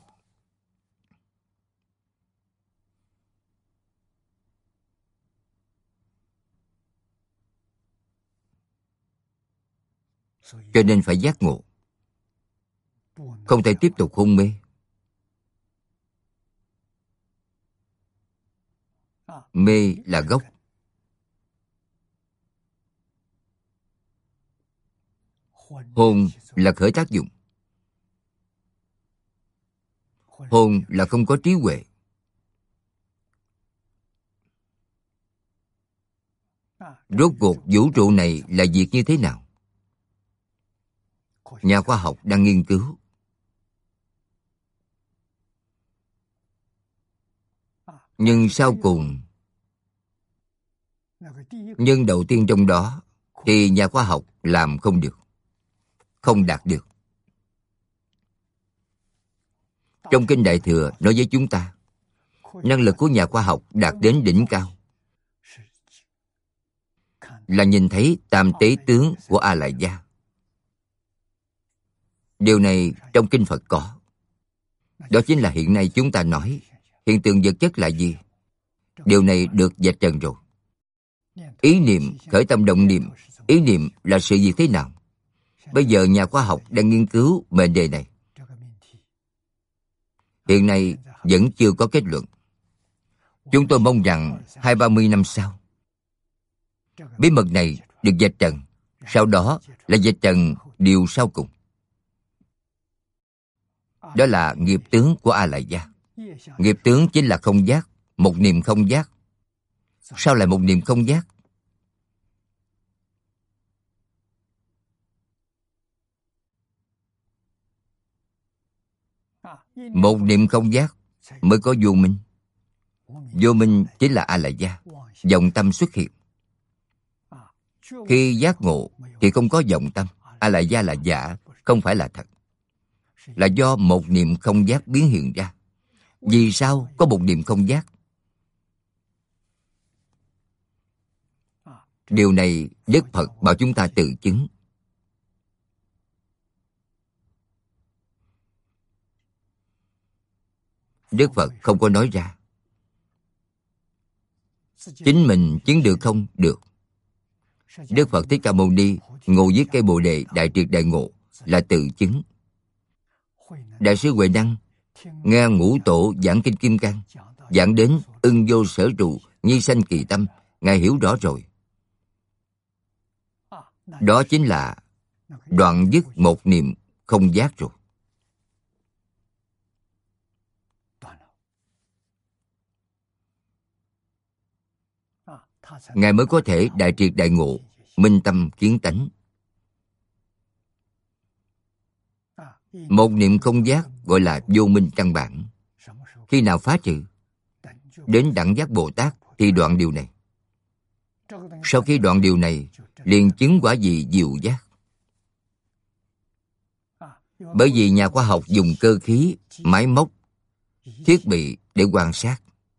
Cho nên phải giác ngộ, không thể tiếp tục hôn mê. Mê là gốc. Hôn là khởi tác dụng. Hôn là không có trí huệ. Rốt cuộc vũ trụ này là việc như thế nào? Nhà khoa học đang nghiên cứu. Nhưng sau cùng, nhân đầu tiên trong đó thì nhà khoa học làm không được, không đạt được. Trong Kinh Đại Thừa nói với chúng ta, năng lực của nhà khoa học đạt đến đỉnh cao là nhìn thấy tam tế tướng của A Lại Gia. Điều này trong Kinh Phật có. Đó chính là hiện nay chúng ta nói hiện tượng vật chất là gì? Điều này được vạch trần rồi. Ý niệm, khởi tâm động niệm, ý niệm là sự việc thế nào? Bây giờ nhà khoa học đang nghiên cứu mệnh đề này. Hiện nay vẫn chưa có kết luận. Chúng tôi mong rằng hai ba mươi năm sau, bí mật này được vạch trần. Sau đó là vạch trần điều sau cùng. Đó là nghiệp tướng của A Lại Gia. Nghiệp tướng chính là không giác, một niệm không giác. Sao lại một niệm không giác? Một niệm không giác mới có vô minh. Vô minh chính là A Lại Gia, vọng tâm xuất hiện. Khi giác ngộ thì không có vọng tâm. A Lại Gia là giả, không phải là thật. Là do một niệm không giác biến hiện ra. Vì sao có một niệm không giác? Điều này Đức Phật bảo chúng ta tự chứng. Đức Phật không có nói ra. Chính mình chứng được không? Được. Đức Phật Thích Ca Mâu Ni ngồi dưới cây Bồ Đề Đại Triệt Đại Ngộ là tự chứng. Đại sư Huệ Năng nghe Ngũ Tổ giảng Kinh Kim Cang, giảng đến ưng vô sở trụ, nhi sanh kỳ tâm, Ngài hiểu rõ rồi. Đó chính là đoạn dứt một niệm không giác rồi. Ngài mới có thể đại triệt đại ngộ, minh tâm kiến tánh. Một niệm không giác gọi là vô minh căn bản. Khi nào phá trừ? Đến Đẳng Giác Bồ Tát thì đoạn điều này. Sau khi đoạn điều này, liền chứng quả vị diệu giác. Bởi vì nhà khoa học dùng cơ khí, máy móc, thiết bị để quan sát,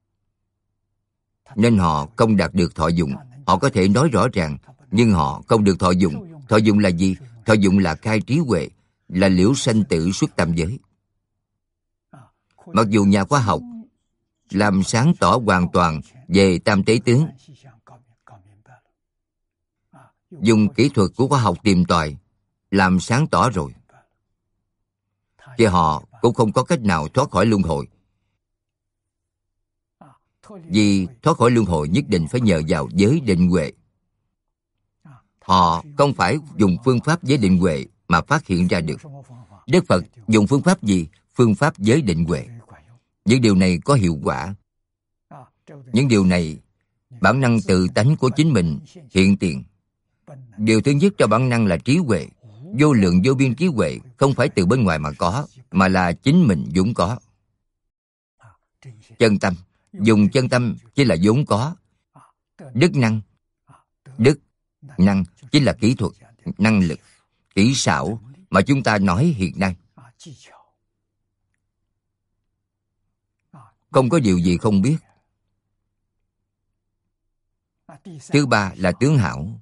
nên họ không đạt được thọ dụng. Họ có thể nói rõ ràng, nhưng họ không được thọ dụng. Thọ dụng là gì? Thọ dụng là khai trí huệ, là liễu sanh tử xuất tam giới. Mặc dù nhà khoa học làm sáng tỏ hoàn toàn về tam tế tướng, dùng kỹ thuật của khoa học tìm tòi làm sáng tỏ rồi, thì họ cũng không có cách nào thoát khỏi luân hồi. Vì thoát khỏi luân hồi nhất định phải nhờ vào giới định huệ. Họ không phải dùng phương pháp giới định huệ mà phát hiện ra được. Đức Phật dùng phương pháp gì? Phương pháp giới định huệ. Những điều này có hiệu quả. Những điều này bản năng tự tánh của chính mình hiện tiền. Điều thứ nhất cho bản năng là trí huệ. Vô lượng vô biên trí huệ không phải từ bên ngoài mà có, mà là chính mình vốn có. Chân tâm, dùng chân tâm chính là vốn có. Đức năng, đức năng chính là kỹ thuật, năng lực, kỹ xảo mà chúng ta nói hiện nay. Không có điều gì không biết. Thứ ba là tướng hảo.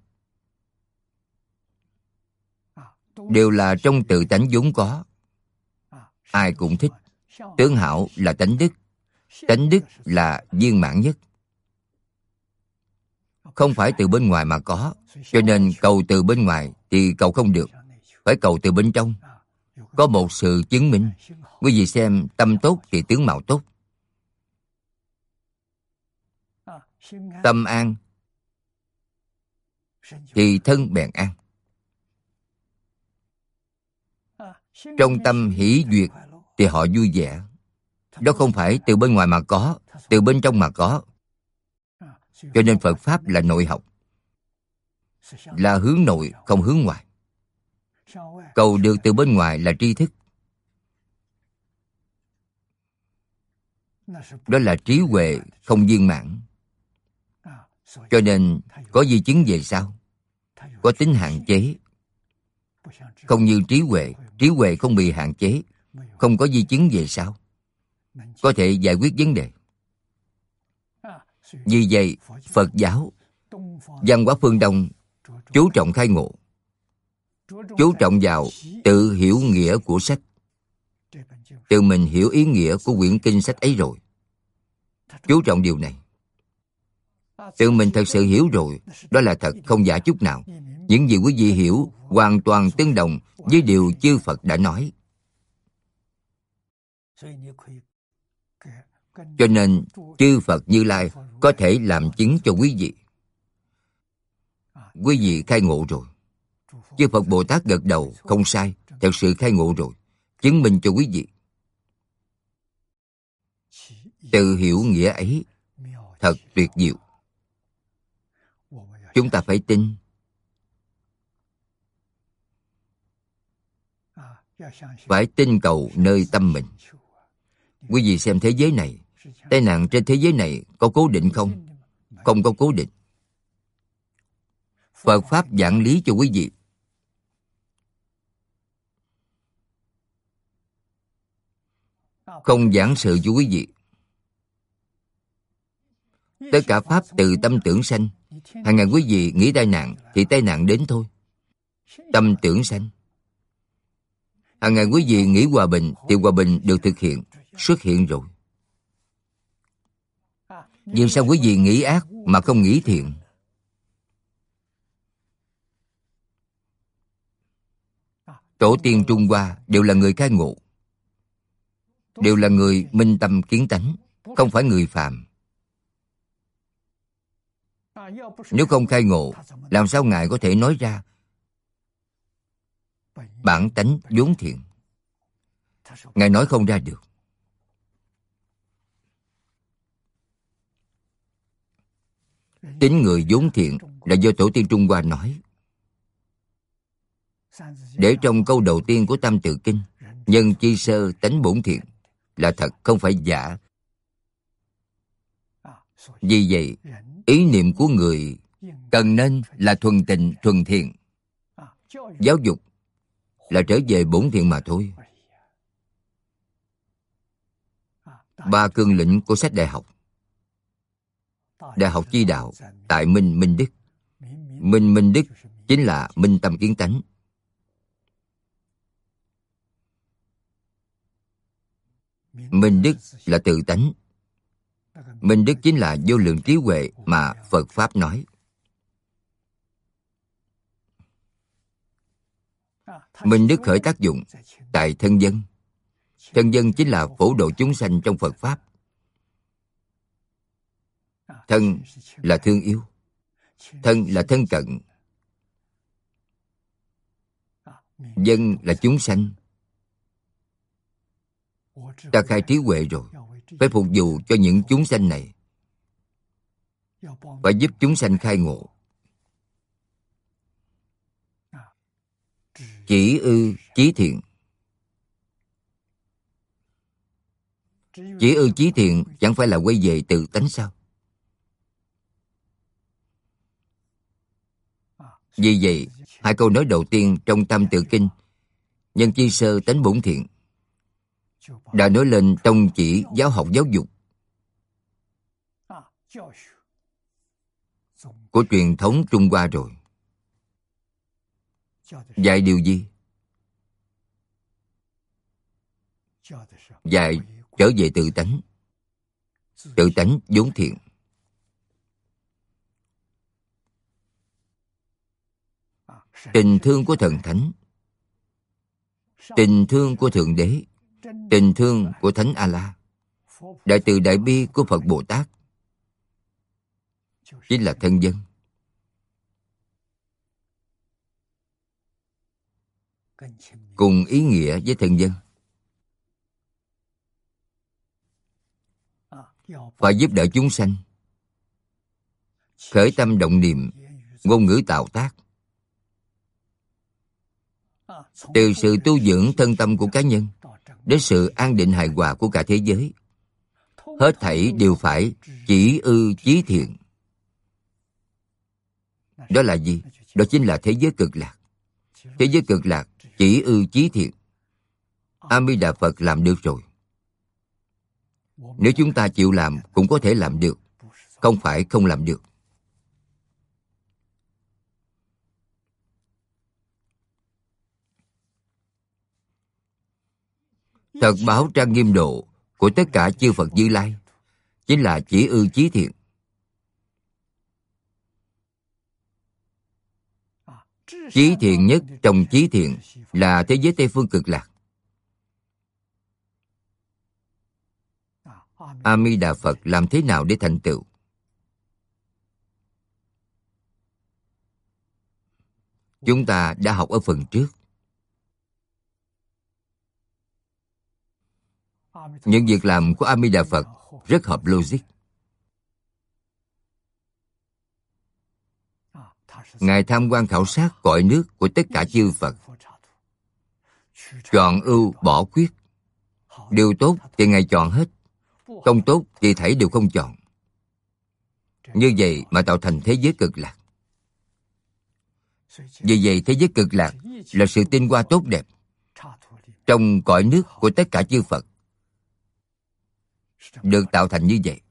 Đều là trong tự tánh vốn có. Ai cũng thích. Tướng hảo là tánh đức. Tánh đức là viên mãn nhất. Không phải từ bên ngoài mà có. Cho nên cầu từ bên ngoài thì cầu không được. Phải cầu từ bên trong. Có một sự chứng minh. Quý vị xem, tâm tốt thì tướng mạo tốt. Tâm an thì thân bèn an. Trong tâm hỷ duyệt thì họ vui vẻ. Đó không phải từ bên ngoài mà có, từ bên trong mà có. Cho nên Phật Pháp là nội học, là hướng nội không hướng ngoại. Cầu được từ bên ngoài là tri thức. Đó là trí huệ không viên mãn. Cho nên có di chứng về sau, có tính hạn chế. Không như trí huệ, trí huệ không bị hạn chế, không có di chứng về sau, có thể giải quyết vấn đề. Vì vậy, Phật giáo, văn hóa phương Đông chú trọng khai ngộ, chú trọng vào tự hiểu nghĩa của sách. Tự mình hiểu ý nghĩa của quyển kinh sách ấy rồi. Chú trọng điều này. Tự mình thật sự hiểu rồi, đó là thật, không giả chút nào. Những gì quý vị hiểu hoàn toàn tương đồng với điều chư Phật đã nói. Cho nên chư Phật Như Lai có thể làm chứng cho quý vị. Quý vị khai ngộ rồi. Chư Phật Bồ Tát gật đầu, không sai, thật sự khai ngộ rồi, chứng minh cho quý vị. Tự hiểu nghĩa ấy thật tuyệt diệu. Chúng ta phải tin. Phải tin cầu nơi tâm mình. Quý vị xem thế giới này, tai nạn trên thế giới này có cố định không? Không có cố định. Phật Pháp giảng lý cho quý vị. Không giảng sự cho quý vị. Tất cả Pháp từ tâm tưởng sanh. Hàng ngày quý vị nghĩ tai nạn thì tai nạn đến thôi. Tâm tưởng sanh. Hàng ngày quý vị nghĩ hòa bình thì hòa bình được thực hiện, xuất hiện rồi. Nhưng sao quý vị nghĩ ác mà không nghĩ thiện? Tổ tiên Trung Hoa đều là người khai ngộ, đều là người minh tâm kiến tánh, không phải người phàm. Nếu không khai ngộ, làm sao Ngài có thể nói ra bản tánh vốn thiện? Ngài nói không ra được. Tính người vốn thiện là do Tổ tiên Trung Hoa nói. Để trong câu đầu tiên của Tam Tự Kinh, nhân chi sơ tánh bổn thiện, là thật, không phải giả. Vì vậy, ý niệm của người cần nên là thuần tịnh, thuần thiện. Giáo dục là trở về bổn thiện mà thôi. Ba cương lĩnh của sách đại học. Đại học Chi Đạo tại Minh Minh Đức. Minh Minh Đức chính là minh tâm kiến tánh. Minh Đức là tự tánh. Minh Đức chính là vô lượng trí huệ mà Phật Pháp nói. Minh Đức khởi tác dụng tại thân dân. Thân dân chính là phổ độ chúng sanh trong Phật Pháp. Thân là thương yêu. Thân là thân cận. Dân là chúng sanh. Ta khai trí huệ rồi, phải phục vụ cho những chúng sanh này, phải giúp chúng sanh khai ngộ. Chỉ ư chí thiện. Chỉ ư chí thiện chẳng phải là quay về tự tánh sao? Vì vậy, hai câu nói đầu tiên trong Tam Tự Kinh, nhân chi sơ tánh bổn thiện, đã nói lên tông chỉ giáo học giáo dục của truyền thống Trung Hoa rồi. Dạy điều gì? Dạy trở về tự tánh. Tự tánh vốn thiện. Tình thương của thần thánh, tình thương của Thượng Đế, tình thương của Thánh A-la, đại từ đại bi của Phật Bồ Tát chính là thân dân. Cùng ý nghĩa với thân dân. Phải giúp đỡ chúng sanh, khởi tâm động niệm, ngôn ngữ tạo tác. Từ sự tu dưỡng thân tâm của cá nhân đến sự an định hài hòa của cả thế giới, hết thảy đều phải chỉ ư chí thiện. Đó là gì? Đó chính là thế giới cực lạc. Thế giới cực lạc chỉ ư chí thiện. A Di Đà Phật làm được rồi. Nếu chúng ta chịu làm cũng có thể làm được, không phải không làm được. Thật báo trang nghiêm độ của tất cả chư Phật Như Lai chính là chỉ ư chí thiện. Chí thiện nhất trong chí thiện là thế giới Tây Phương Cực Lạc. A Di Đà Phật làm thế nào để thành tựu? Chúng ta đã học ở phần trước. Những việc làm của A Di Đà Phật rất hợp logic. Ngài tham quan khảo sát cõi nước của tất cả chư Phật, chọn ưu bỏ khuyết. Điều tốt thì Ngài chọn hết, không tốt thì thảy đều không chọn. Như vậy mà tạo thành thế giới cực lạc. Vì vậy thế giới cực lạc là sự tinh hoa tốt đẹp trong cõi nước của tất cả chư Phật, được tạo thành như vậy.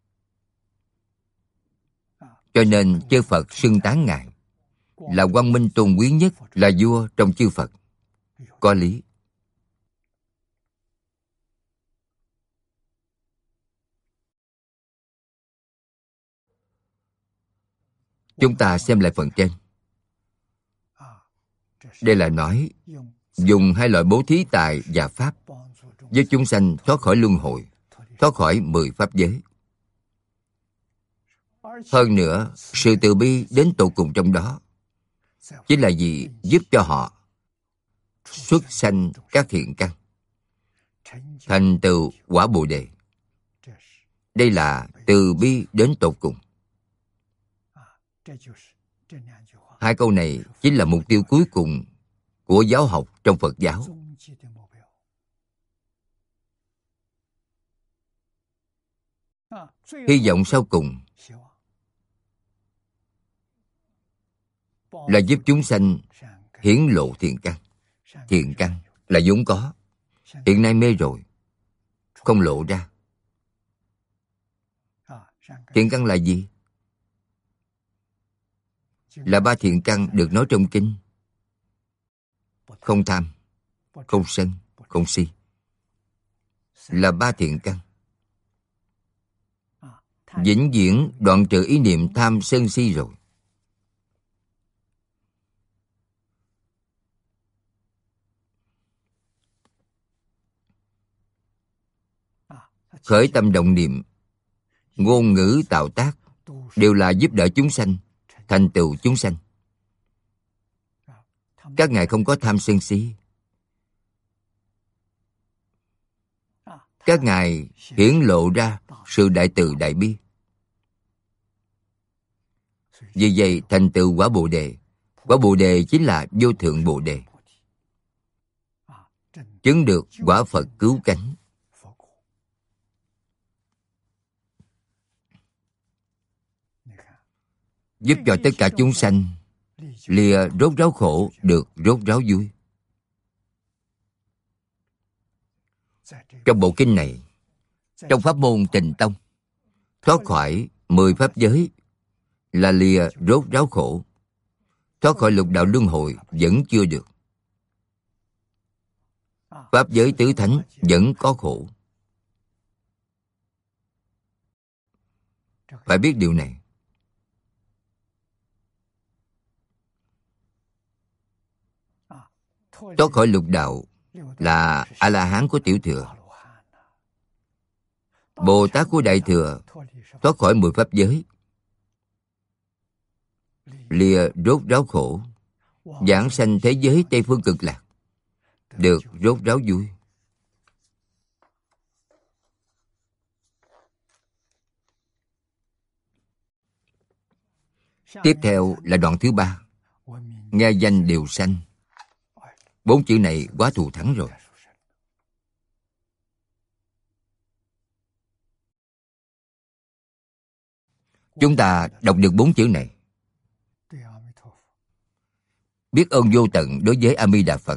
Cho nên chư Phật xưng tán Ngài là quang minh tôn quý nhất, là vua trong chư Phật. Có lý. Chúng ta xem lại phần trên. Đây là nói dùng hai loại bố thí tài và pháp giúp chúng sanh thoát khỏi luân hồi, thoát khỏi mười pháp giới. Hơn nữa, sự từ bi đến tột cùng trong đó chính là gì? Giúp cho họ xuất sanh các thiện căn, thành tựu quả Bồ Đề. Đây là từ bi đến tột cùng. Hai câu này chính là mục tiêu cuối cùng của giáo học trong Phật giáo. Hy vọng sau cùng là giúp chúng sanh hiển lộ thiện căn. Thiện căn là vốn có, hiện nay mê rồi, không lộ ra. Thiện căn là gì? Là ba thiện căn được nói trong kinh. Không tham, không sân, không si. Là ba thiện căn. Vĩnh viễn đoạn trừ ý niệm tham sân si rồi. Khởi tâm động niệm, ngôn ngữ tạo tác đều là giúp đỡ chúng sanh, thành tựu chúng sanh. Các ngài không có tham sân si. Các ngài hiển lộ ra sự đại từ đại bi. Vì vậy thành tựu quả Bồ Đề. Quả Bồ Đề chính là vô thượng Bồ Đề. Chứng được quả Phật cứu cánh. Giúp cho tất cả chúng sanh lìa rốt ráo khổ được rốt ráo vui. Trong bộ kinh này, trong pháp môn Tịnh Tông, thoát khỏi mười pháp giới là lìa rốt ráo khổ. Thoát khỏi lục đạo luân hồi vẫn chưa được. Pháp giới tứ thánh vẫn có khổ. Phải biết điều này. Thoát khỏi lục đạo là A-la-hán của tiểu thừa. Bồ Tát của đại thừa thoát khỏi mười pháp giới, lìa rốt ráo khổ, giảng sanh thế giới Tây Phương Cực Lạc, được rốt ráo vui. Tiếp theo là đoạn thứ ba, nghe danh đều sanh. Bốn chữ này quá thù thắng rồi. Chúng ta đọc được bốn chữ này, biết ơn vô tận đối với A Di Đà Phật.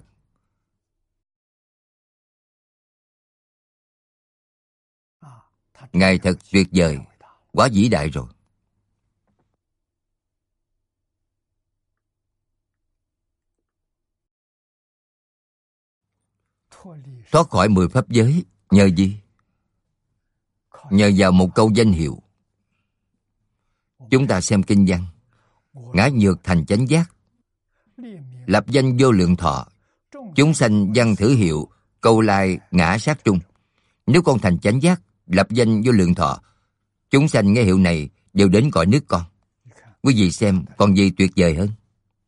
Ngài thật tuyệt vời, quá vĩ đại rồi. Thoát khỏi mười pháp giới nhờ gì? Nhờ vào một câu danh hiệu. Chúng ta xem kinh văn. Ngã nhược thành chánh giác, lập danh vô lượng thọ, chúng sanh văn thử hiệu, câu lai ngã sát trung. Nếu con thành chánh giác, lập danh vô lượng thọ, chúng sanh nghe hiệu này đều đến cõi nước con. Quý vị xem còn gì tuyệt vời hơn?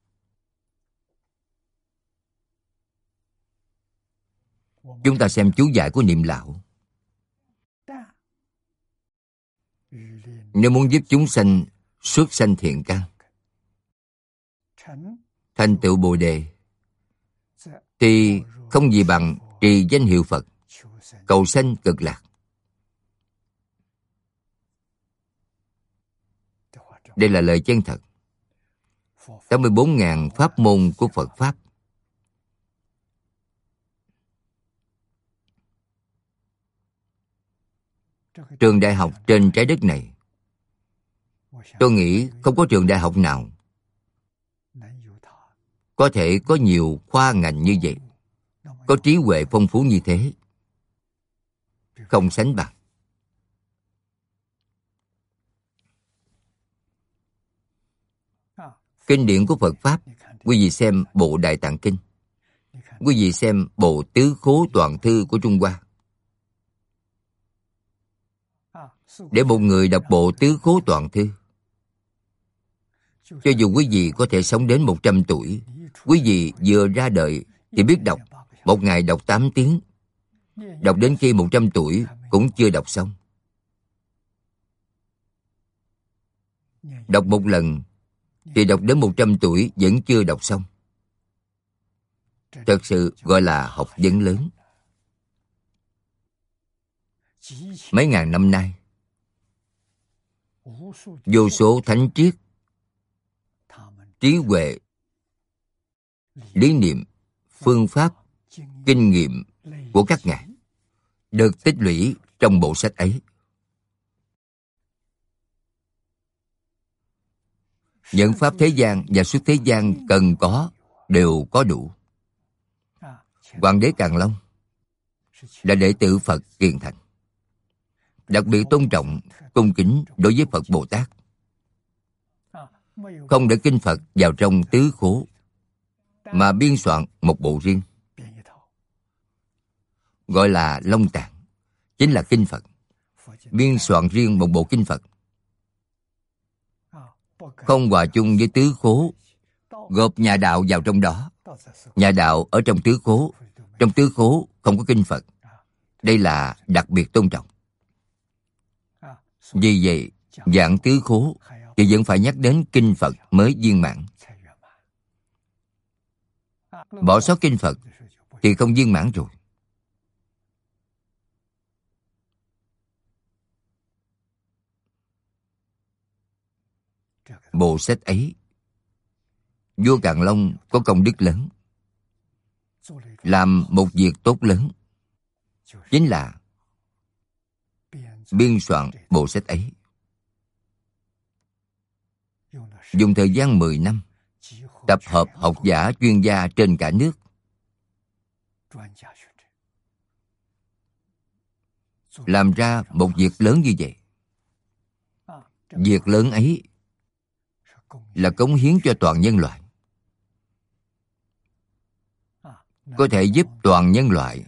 Chúng ta xem chú giải của Niệm Lão. Nếu muốn giúp chúng sanh xuất sanh thiện căn, thành tựu Bồ Đề, thì không gì bằng trì danh hiệu Phật, cầu sanh cực lạc. Đây là lời chân thật. tám mươi bốn nghìn pháp môn của Phật Pháp. Trường đại học trên trái đất này, tôi nghĩ không có trường đại học nào có thể có nhiều khoa ngành như vậy, có trí huệ phong phú như thế, không sánh bằng. Kinh điển của Phật Pháp, quý vị xem bộ Đại Tạng Kinh, quý vị xem bộ Tứ Khố Toàn Thư của Trung Hoa. Để một người đọc bộ Tứ Khố Toàn Thư, cho dù quý vị có thể sống đến một trăm tuổi, quý vị vừa ra đời thì biết đọc, một ngày đọc tám tiếng, đọc đến khi một trăm tuổi cũng chưa đọc xong. Đọc một lần thì đọc đến một trăm tuổi vẫn chưa đọc xong. Thật sự gọi là học vấn lớn. Mấy ngàn năm nay, vô số thánh triết, trí huệ, lý niệm, phương pháp, kinh nghiệm của các ngài được tích lũy trong bộ sách ấy. Những pháp thế gian và xuất thế gian cần có đều có đủ. Hoàng đế Càn Long là đệ tử Phật Kiền Thành, đặc biệt tôn trọng, cung kính đối với Phật Bồ Tát, không để kinh Phật vào trong tứ khố, mà biên soạn một bộ riêng, gọi là Long Tạng, chính là kinh Phật. Biên soạn riêng một bộ kinh Phật, không hòa chung với tứ khố, gộp nhà đạo vào trong đó, Nhà đạo ở trong tứ khố. Trong tứ khố không có kinh Phật. Đây là đặc biệt tôn trọng. Vì vậy, giảng tứ khố thì vẫn phải nhắc đến kinh Phật mới viên mãn. Bỏ sót kinh Phật thì không viên mãn rồi. Bộ sách ấy, vua Càn Long có công đức lớn, làm một việc tốt lớn, chính là biên soạn bộ sách ấy. Dùng thời gian mười năm, tập hợp học giả chuyên gia trên cả nước, làm ra một việc lớn như vậy. Việc lớn ấy là cống hiến cho toàn nhân loại, có thể giúp toàn nhân loại,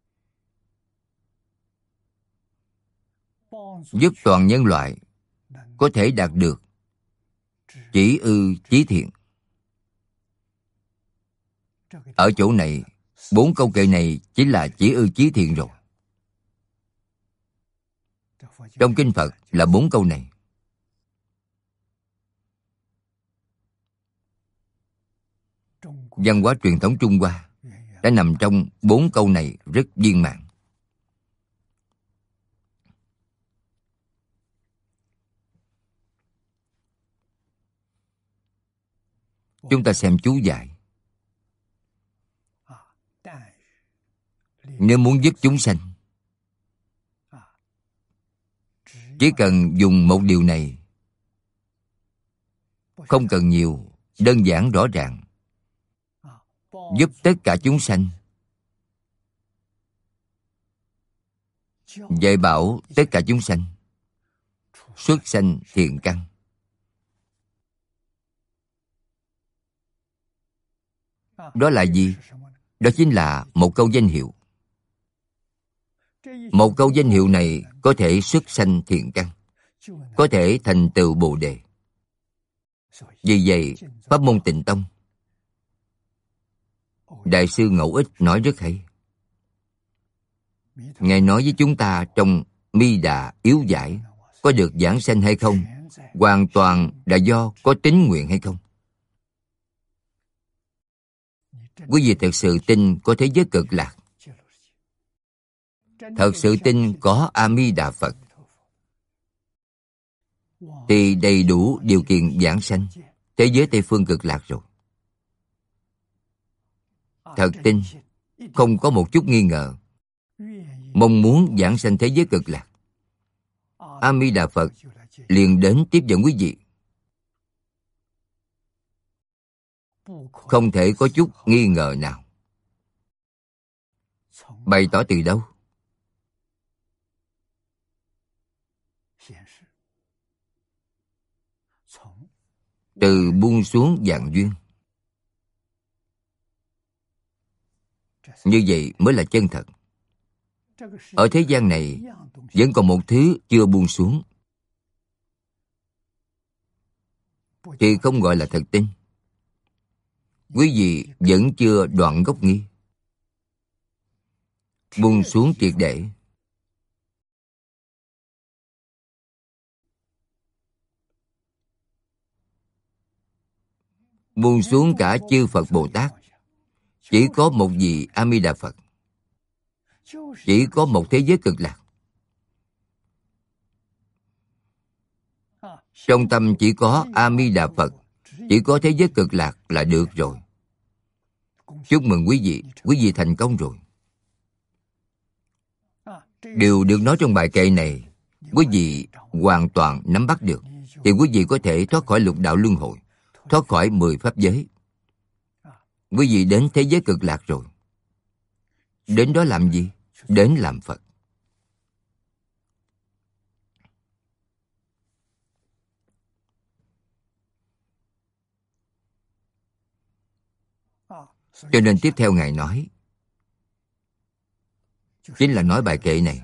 giúp toàn nhân loại có thể đạt được chỉ ư chí thiện. Ở chỗ này, bốn câu kệ này chính là chỉ ư chí thiện rồi. Trong kinh Phật là bốn câu này. Văn hóa truyền thống Trung Hoa đã nằm trong bốn câu này rất viên mãn. Chúng ta xem chú giải. Nếu muốn giúp chúng sanh, chỉ cần dùng một điều này, không cần nhiều, đơn giản rõ ràng. Giúp tất cả chúng sanh, dạy bảo tất cả chúng sanh, xuất sanh thiện căn. Đó là gì? Đó chính là một câu danh hiệu. Một câu danh hiệu này có thể xuất sanh thiện căn, có thể thành tựu Bồ Đề. Vì vậy, pháp môn Tịnh Tông, Đại sư Ngẫu Ích nói rất hay. Ngài nói với chúng ta trong Mi Đà Yếu Giải, có được giảng sanh hay không, hoàn toàn là do có tín nguyện hay không. Quý vị thật sự tin có thế giới cực lạc, thật sự tin có A Di Đà Phật, thì đầy đủ điều kiện giảng sanh thế giới Tây Phương cực lạc rồi. Thật tin, không có một chút nghi ngờ, mong muốn giảng sanh thế giới cực lạc, A Di Đà Phật liền đến tiếp dẫn quý vị. Không thể có chút nghi ngờ nào. Bày tỏ từ đâu? Từ buông xuống vạn duyên. Như vậy mới là chân thật. Ở thế gian này vẫn còn một thứ chưa buông xuống, thì không gọi là thật tin. Quý vị vẫn chưa đoạn gốc nghi. Buông xuống triệt để. Buông xuống cả chư Phật Bồ Tát. Chỉ có một vị A Di Đà Phật. Chỉ có một thế giới cực lạc. Trong tâm chỉ có A Di Đà Phật, chỉ có thế giới cực lạc là được rồi. Chúc mừng quý vị, quý vị thành công rồi. Điều được nói trong bài kệ này, quý vị hoàn toàn nắm bắt được, thì quý vị có thể thoát khỏi lục đạo luân hồi, thoát khỏi mười pháp giới. Quý vị đến thế giới cực lạc rồi. Đến đó làm gì? Đến làm Phật. Cho nên tiếp theo Ngài nói, chính là nói bài kệ này.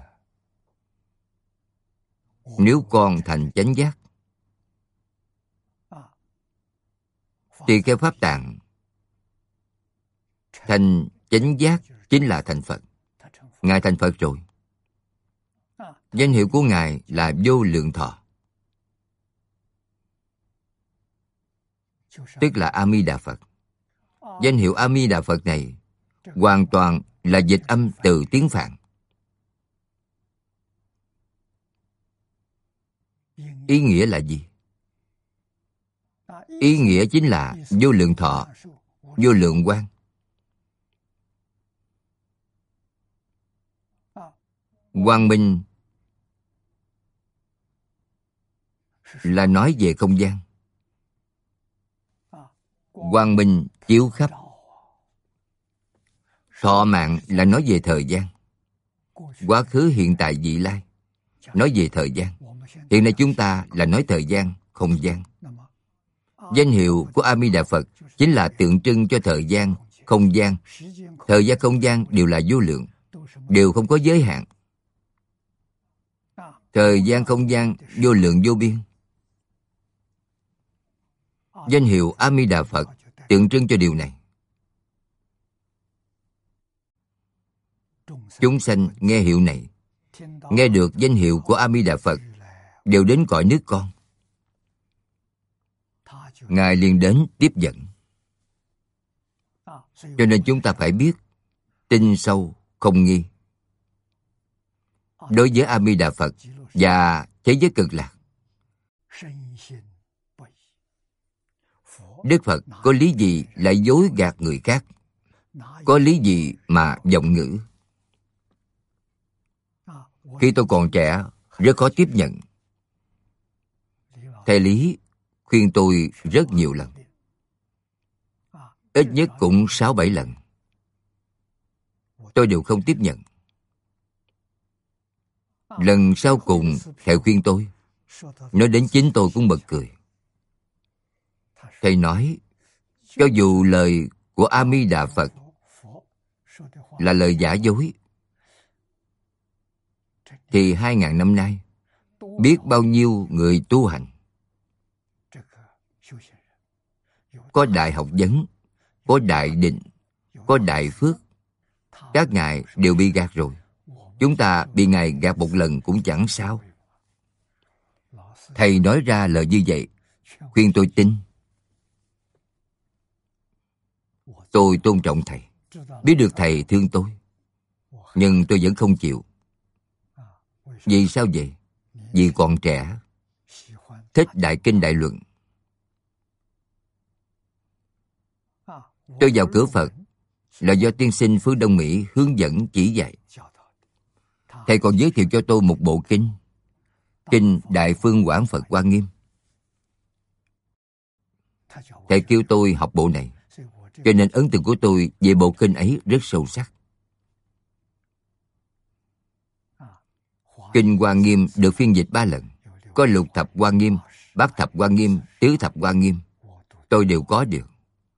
Nếu con thành chánh giác, thì theo Pháp Tạng, Thành chánh giác chính là thành Phật. Ngài thành Phật rồi. Danh hiệu của Ngài là Vô Lượng Thọ, tức là A Di Đà Phật. Danh hiệu A Di Đà Phật này hoàn toàn là dịch âm từ tiếng Phạn. Ý nghĩa là gì? Ý nghĩa chính là vô lượng thọ, vô lượng quang. Quang minh là nói về không gian. Quang minh chiếu khắp. Thọ mạng là nói về thời gian. Quá khứ, hiện tại, vị lai nói về thời gian. Hiện nay chúng ta là nói thời gian, không gian. Danh hiệu của A Di Đà Phật chính là tượng trưng cho thời gian, không gian. Thời gian, không gian đều là vô lượng, đều không có giới hạn. Thời gian, không gian vô lượng vô biên. Danh hiệu A Di Đà Phật tượng trưng cho điều này. Chúng sanh nghe hiệu này, nghe được danh hiệu của A Di Đà Phật, đều đến cõi nước con. Ngài liền đến tiếp dẫn. Cho nên chúng ta phải biết, tin sâu không nghi. Đối với A Di Đà Phật và thế giới cực lạc, Đức Phật có lý gì lại dối gạt người khác? Có lý gì mà vọng ngữ? Khi tôi còn trẻ, rất khó tiếp nhận. Thầy Lý khuyên tôi rất nhiều lần, ít nhất cũng sáu bảy lần. Tôi đều không tiếp nhận. Lần sau cùng thầy khuyên tôi, nói đến chính tôi cũng bật cười. Thầy nói, cho dù lời của A Di Đà Phật là lời giả dối, thì hai ngàn năm nay biết bao nhiêu người tu hành, có đại học vấn, có đại định, có đại phước, các ngài đều bị gạt rồi. Chúng ta bị ngài gạt một lần cũng chẳng sao. Thầy nói ra lời như vậy, khuyên tôi tin. Tôi tôn trọng thầy, biết được thầy thương tôi, nhưng tôi vẫn không chịu. Vì sao vậy? Vì còn trẻ, thích đại kinh đại luận. Tôi vào cửa Phật là do tiên sinh phương Đông Mỹ hướng dẫn chỉ dạy. Thầy còn giới thiệu cho tôi một bộ kinh, Kinh Đại Phương Quảng Phật Hoa Nghiêm. Thầy kêu tôi học bộ này, cho nên ấn tượng của tôi về bộ kinh ấy rất sâu sắc. Kinh Hoa Nghiêm được phiên dịch ba lần, có Lục Thập Hoa Nghiêm, Bát Thập Hoa Nghiêm, Tứ Thập Hoa Nghiêm. Tôi đều có được.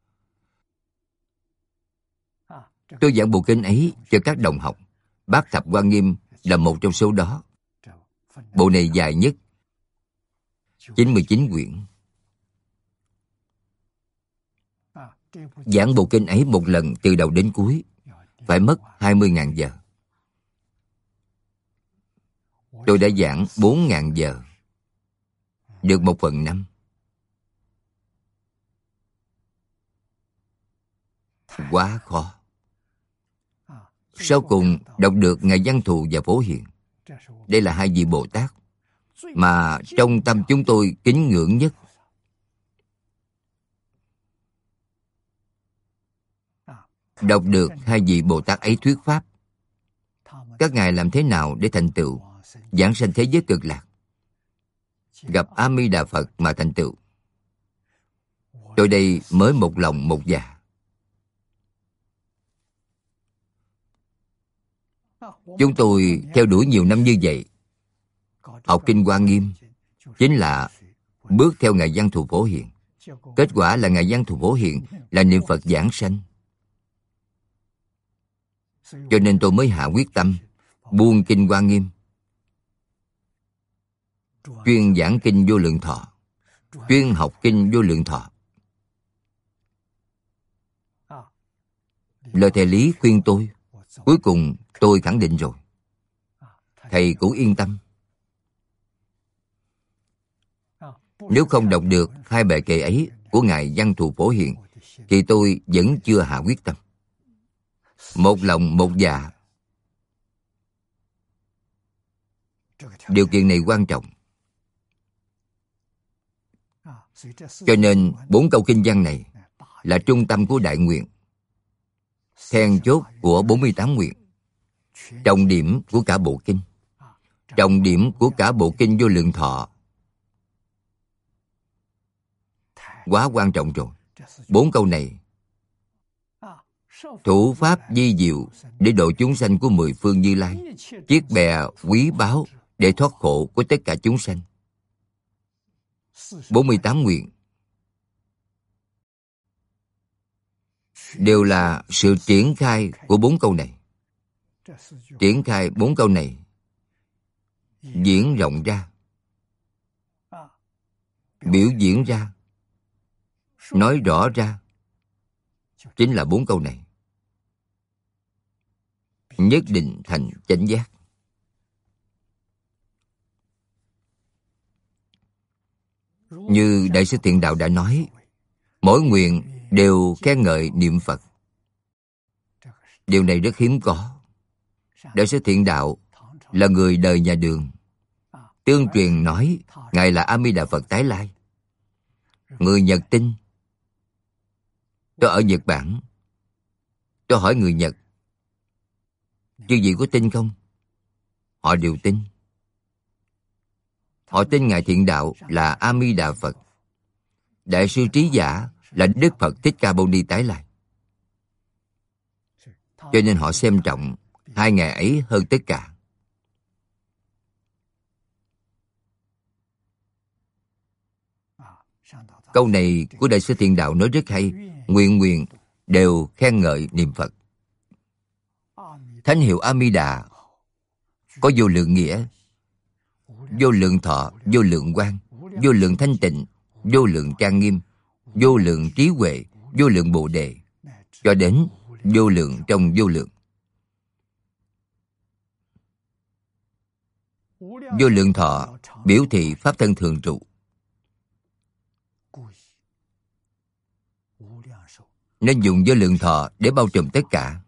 Tôi giảng bộ kinh ấy cho các đồng học. Bát Thập Hoa Nghiêm là một trong số đó. Bộ này dài nhất, chín mươi chín quyển. Giảng bộ kinh ấy một lần từ đầu đến cuối phải mất hai mươi nghìn giờ. Tôi đã giảng bốn nghìn giờ, được một phần năm. Quá khó. Sau cùng đọc được Ngài Văn Thù và Phổ Hiền. Đây là hai vị Bồ Tát mà trong tâm chúng tôi kính ngưỡng nhất. Đọc được hai vị Bồ Tát ấy thuyết pháp, các ngài làm thế nào để thành tựu giảng sanh thế giới cực lạc, gặp A Di Đà Phật mà thành tựu. Tôi đây mới một lòng một dạ. Chúng tôi theo đuổi nhiều năm như vậy. Học Kinh Hoa Nghiêm chính là bước theo Ngài Văn Thù Phổ Hiền. Kết quả là Ngài Văn Thù Phổ Hiền là niệm Phật giảng sanh. Cho nên tôi mới hạ quyết tâm buông Kinh Hoa Nghiêm, chuyên giảng Kinh Vô Lượng Thọ, chuyên học Kinh Vô Lượng Thọ. Lời thầy Lý khuyên tôi, cuối cùng tôi khẳng định rồi. Thầy cũng yên tâm. Nếu không đọc được hai bài kệ ấy của Ngài Văn Thù Phổ Hiền, thì tôi vẫn chưa hạ quyết tâm. Một lòng một dạ. Điều kiện này quan trọng. Cho nên bốn câu kinh văn này là trung tâm của đại nguyện, then chốt của bốn mươi tám nguyện, trọng điểm của cả bộ kinh, trọng điểm của cả bộ kinh Vô Lượng Thọ. Quá quan trọng rồi. Bốn câu này: thủ pháp vi diệu để độ chúng sanh của mười phương Như Lai, chiếc bè quý báu để thoát khổ của tất cả chúng sanh. bốn mươi tám nguyện đều là sự triển khai của bốn câu này. Triển khai bốn câu này diễn rộng ra, biểu diễn ra, nói rõ ra, chính là bốn câu này. Nhất định thành chánh giác. Như Đại sư Thiện Đạo đã nói, mỗi nguyện đều khen ngợi niệm Phật. Điều này rất hiếm có. Đại sư Thiện Đạo là người đời nhà Đường. Tương truyền nói Ngài là A Di Đà Phật tái lai. Người Nhật tin. Tôi ở Nhật Bản, tôi hỏi người Nhật, chư vị có tin không? Họ đều tin. Họ tin Ngài Thiện Đạo là A Di Đà Phật, Đại sư Trí Giả là Đức Phật Thích Ca Mâu Ni tái lai. Cho nên họ xem trọng hai Ngài ấy hơn tất cả. Câu này của Đại sư Thiện Đạo nói rất hay. Nguyện nguyện đều khen ngợi niệm Phật. Thánh hiệu A Di Đà có vô lượng nghĩa, vô lượng thọ, vô lượng quang, vô lượng thanh tịnh, vô lượng trang nghiêm, vô lượng trí huệ, vô lượng bồ đề, cho đến vô lượng trong vô lượng. Vô lượng thọ biểu thị pháp thân thường trụ, nên dùng vô lượng thọ để bao trùm tất cả.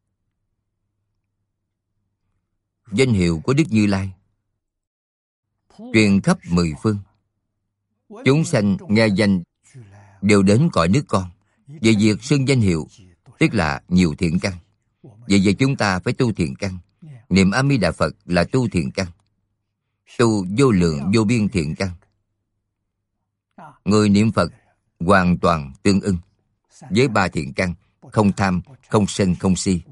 Danh hiệu của Đức Như Lai truyền khắp mười phương, chúng sanh nghe danh đều đến cõi nước con. Về việc xưng danh hiệu tức là nhiều thiện căn. Vậy vậy chúng ta phải tu thiện căn. Niệm A Di Đà Phật là tu thiện căn, tu vô lượng vô biên thiện căn. Người niệm Phật hoàn toàn tương ưng với ba thiện căn: không tham, không sân, không si.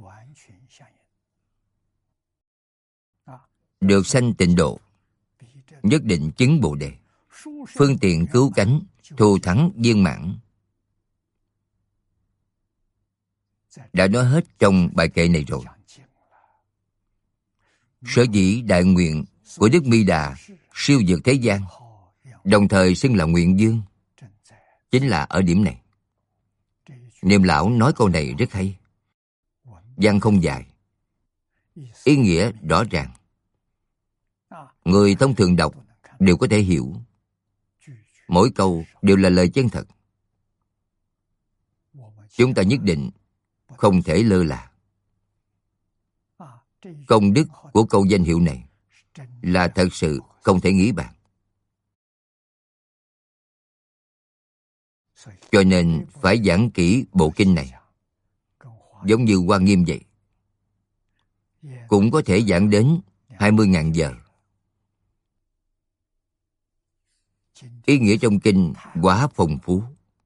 Được sanh tịnh độ, nhất định chứng Bồ đề. Phương tiện cứu cánh, thù thắng viên mãn. Đã nói hết trong bài kệ này rồi. Sở dĩ đại nguyện của Đức Mi Đà siêu vượt thế gian, đồng thời xưng là nguyện vương, chính là ở điểm này. Niệm lão nói câu này rất hay. Văn không dài, ý nghĩa rõ ràng. Người thông thường đọc đều có thể hiểu. Mỗi câu đều là lời chân thật. Chúng ta nhất định không thể lơ là. Công đức của câu danh hiệu này là thật sự không thể nghĩ bàn. Cho nên phải giảng kỹ bộ kinh này, giống như Hoa Nghiêm vậy. Cũng có thể giảng đến hai mươi nghìn giờ. Ý nghĩa trong kinh quá phong phú,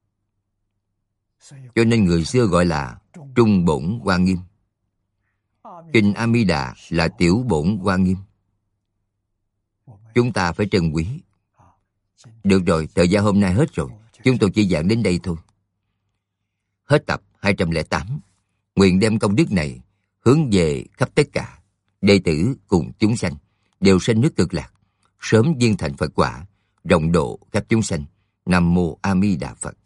cho nên người xưa gọi là trung bổn Hoa Nghiêm. Kinh A Di Đà là tiểu bổn Hoa Nghiêm. Chúng ta phải trân quý. Được rồi, thời gian hôm nay hết rồi. Chúng tôi chỉ giảng đến đây thôi. Hết tập hai trăm lẻ tám. Nguyện đem công đức này hướng về khắp tất cả đệ tử cùng chúng sanh đều sanh nước Cực Lạc, sớm viên thành Phật quả, rộng độ khắp chúng sanh. Nam mô A Di Đà Phật.